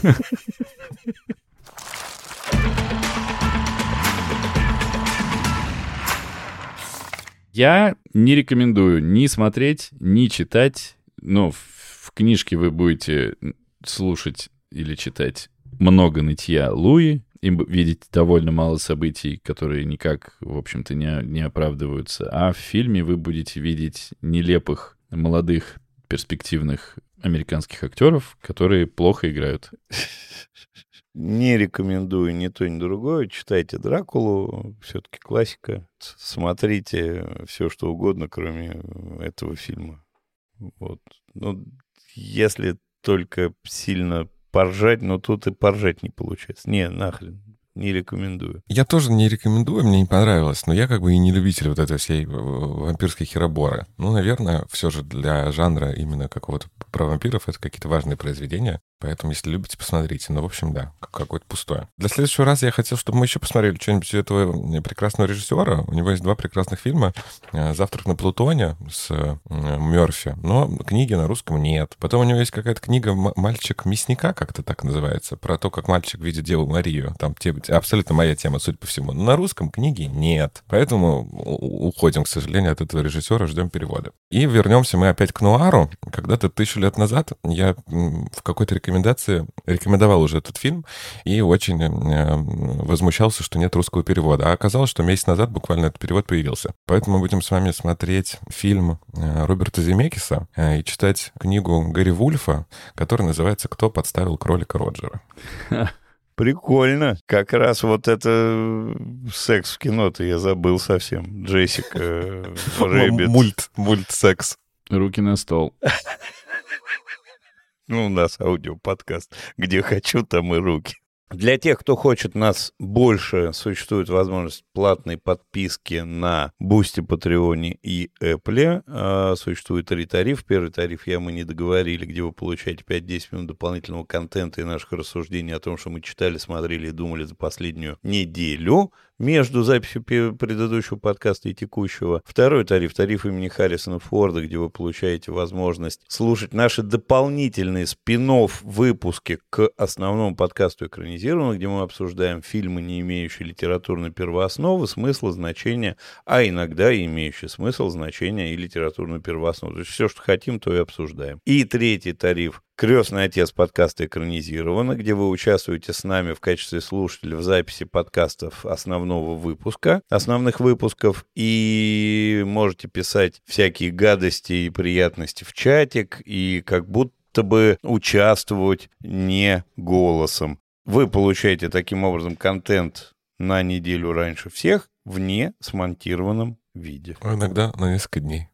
Я не рекомендую ни смотреть, ни читать. Ну, в в книжке вы будете слушать или читать много нытья Луи, и б- видеть довольно мало событий, которые никак, в общем-то, не, не оправдываются. А в фильме вы будете видеть нелепых, молодых, перспективных американских актеров, которые плохо играют. не рекомендую ни то, ни другое. Читайте «Дракулу», все-таки классика. Смотрите все, что угодно, кроме этого фильма. Вот. Ну, если только сильно поржать, но тут и поржать не получается. Не, нахрен. Не рекомендую. Я тоже не рекомендую, мне не понравилось, но я как бы и не любитель вот этой всей вампирской хероборы. Ну, наверное, все же для жанра именно какого-то про вампиров это какие-то важные произведения. Поэтому, если любите, посмотрите. Но, в общем, да, какое-то пустое. Для следующего раза я хотел, чтобы мы еще посмотрели что-нибудь этого прекрасного режиссера. У него есть два прекрасных фильма. «Завтрак на Плутоне» с Мёрфи, но книги на русском нет. Потом у него есть какая-то книга «Мальчик мясника», как-то так называется, про то, как мальчик видит Деву Марию. Там абсолютно моя тема, судя по всему. Но на русском книги нет. Поэтому уходим, к сожалению, от этого режиссера, ждем перевода. И вернемся мы опять к нуару. Когда-то тысячу лет назад я в какой-то рекомендации рекомендовал уже этот фильм и очень э, возмущался, что нет русского перевода. А оказалось, что месяц назад буквально этот перевод появился. Поэтому мы будем с вами смотреть фильм э, Роберта Земекиса э, и читать книгу Гэри Вульфа, которая называется «Кто подставил кролика Роджера». Прикольно. Как раз вот это секс в кино-то я забыл совсем. Джессика Рэббит. Мульт, мульт-секс. Руки на стол. Ну, у нас аудиоподкаст. Где хочу, там и руки. Для тех, кто хочет нас больше, существует возможность платной подписки на Бусти, Патреоне и Apple. А, существует три тарифа. Первый тариф «Я, мы не договорили», где вы получаете пять-десять минут дополнительного контента и наших рассуждений о том, что мы читали, смотрели и думали за последнюю неделю между записью предыдущего подкаста и текущего. Второй тариф, тариф имени Харрисона Форда, где вы получаете возможность слушать наши дополнительные спин-офф выпуски к основному подкасту экранизированного, где мы обсуждаем фильмы, не имеющие литературной первоосновы, смысла, значения, а иногда и имеющие смысл, значения и литературную первооснову. То есть все, что хотим, то и обсуждаем. И третий тариф. «Крестный отец» подкаста экранизировано, где вы участвуете с нами в качестве слушателя в записи подкастов основного выпуска, основных выпусков, и можете писать всякие гадости и приятности в чатик, и как будто бы участвовать не голосом. Вы получаете таким образом контент на неделю раньше всех в не смонтированном виде. Иногда на несколько дней.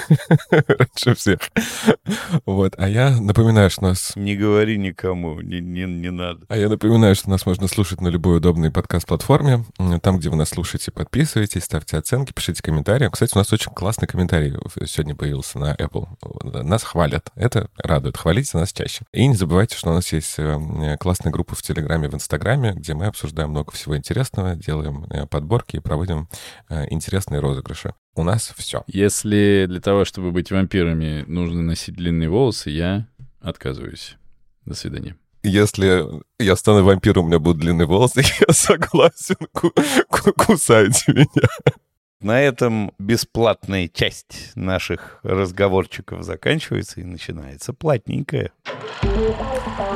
Раньше всех. Вот. А я напоминаю, что нас... Не говори никому, не, не, не надо. А я напоминаю, что нас можно слушать на любой удобной подкаст-платформе. Там, где вы нас слушаете, подписывайтесь, ставьте оценки, пишите комментарии. Кстати, у нас очень классный комментарий сегодня появился на Apple. Нас хвалят. Это радует. Хвалите нас чаще. И не забывайте, что у нас есть классная группа в Телеграме, в Инстаграме, где мы обсуждаем много всего интересного, делаем подборки и проводим интересные розыгрыши. У нас все. Если для того, чтобы быть вампирами, нужно носить длинные волосы, я отказываюсь. До свидания. Если я стану вампиром, у меня будут длинные волосы, я согласен, ку- ку- кусайте меня. На этом бесплатная часть наших разговорчиков заканчивается и начинается платненькая.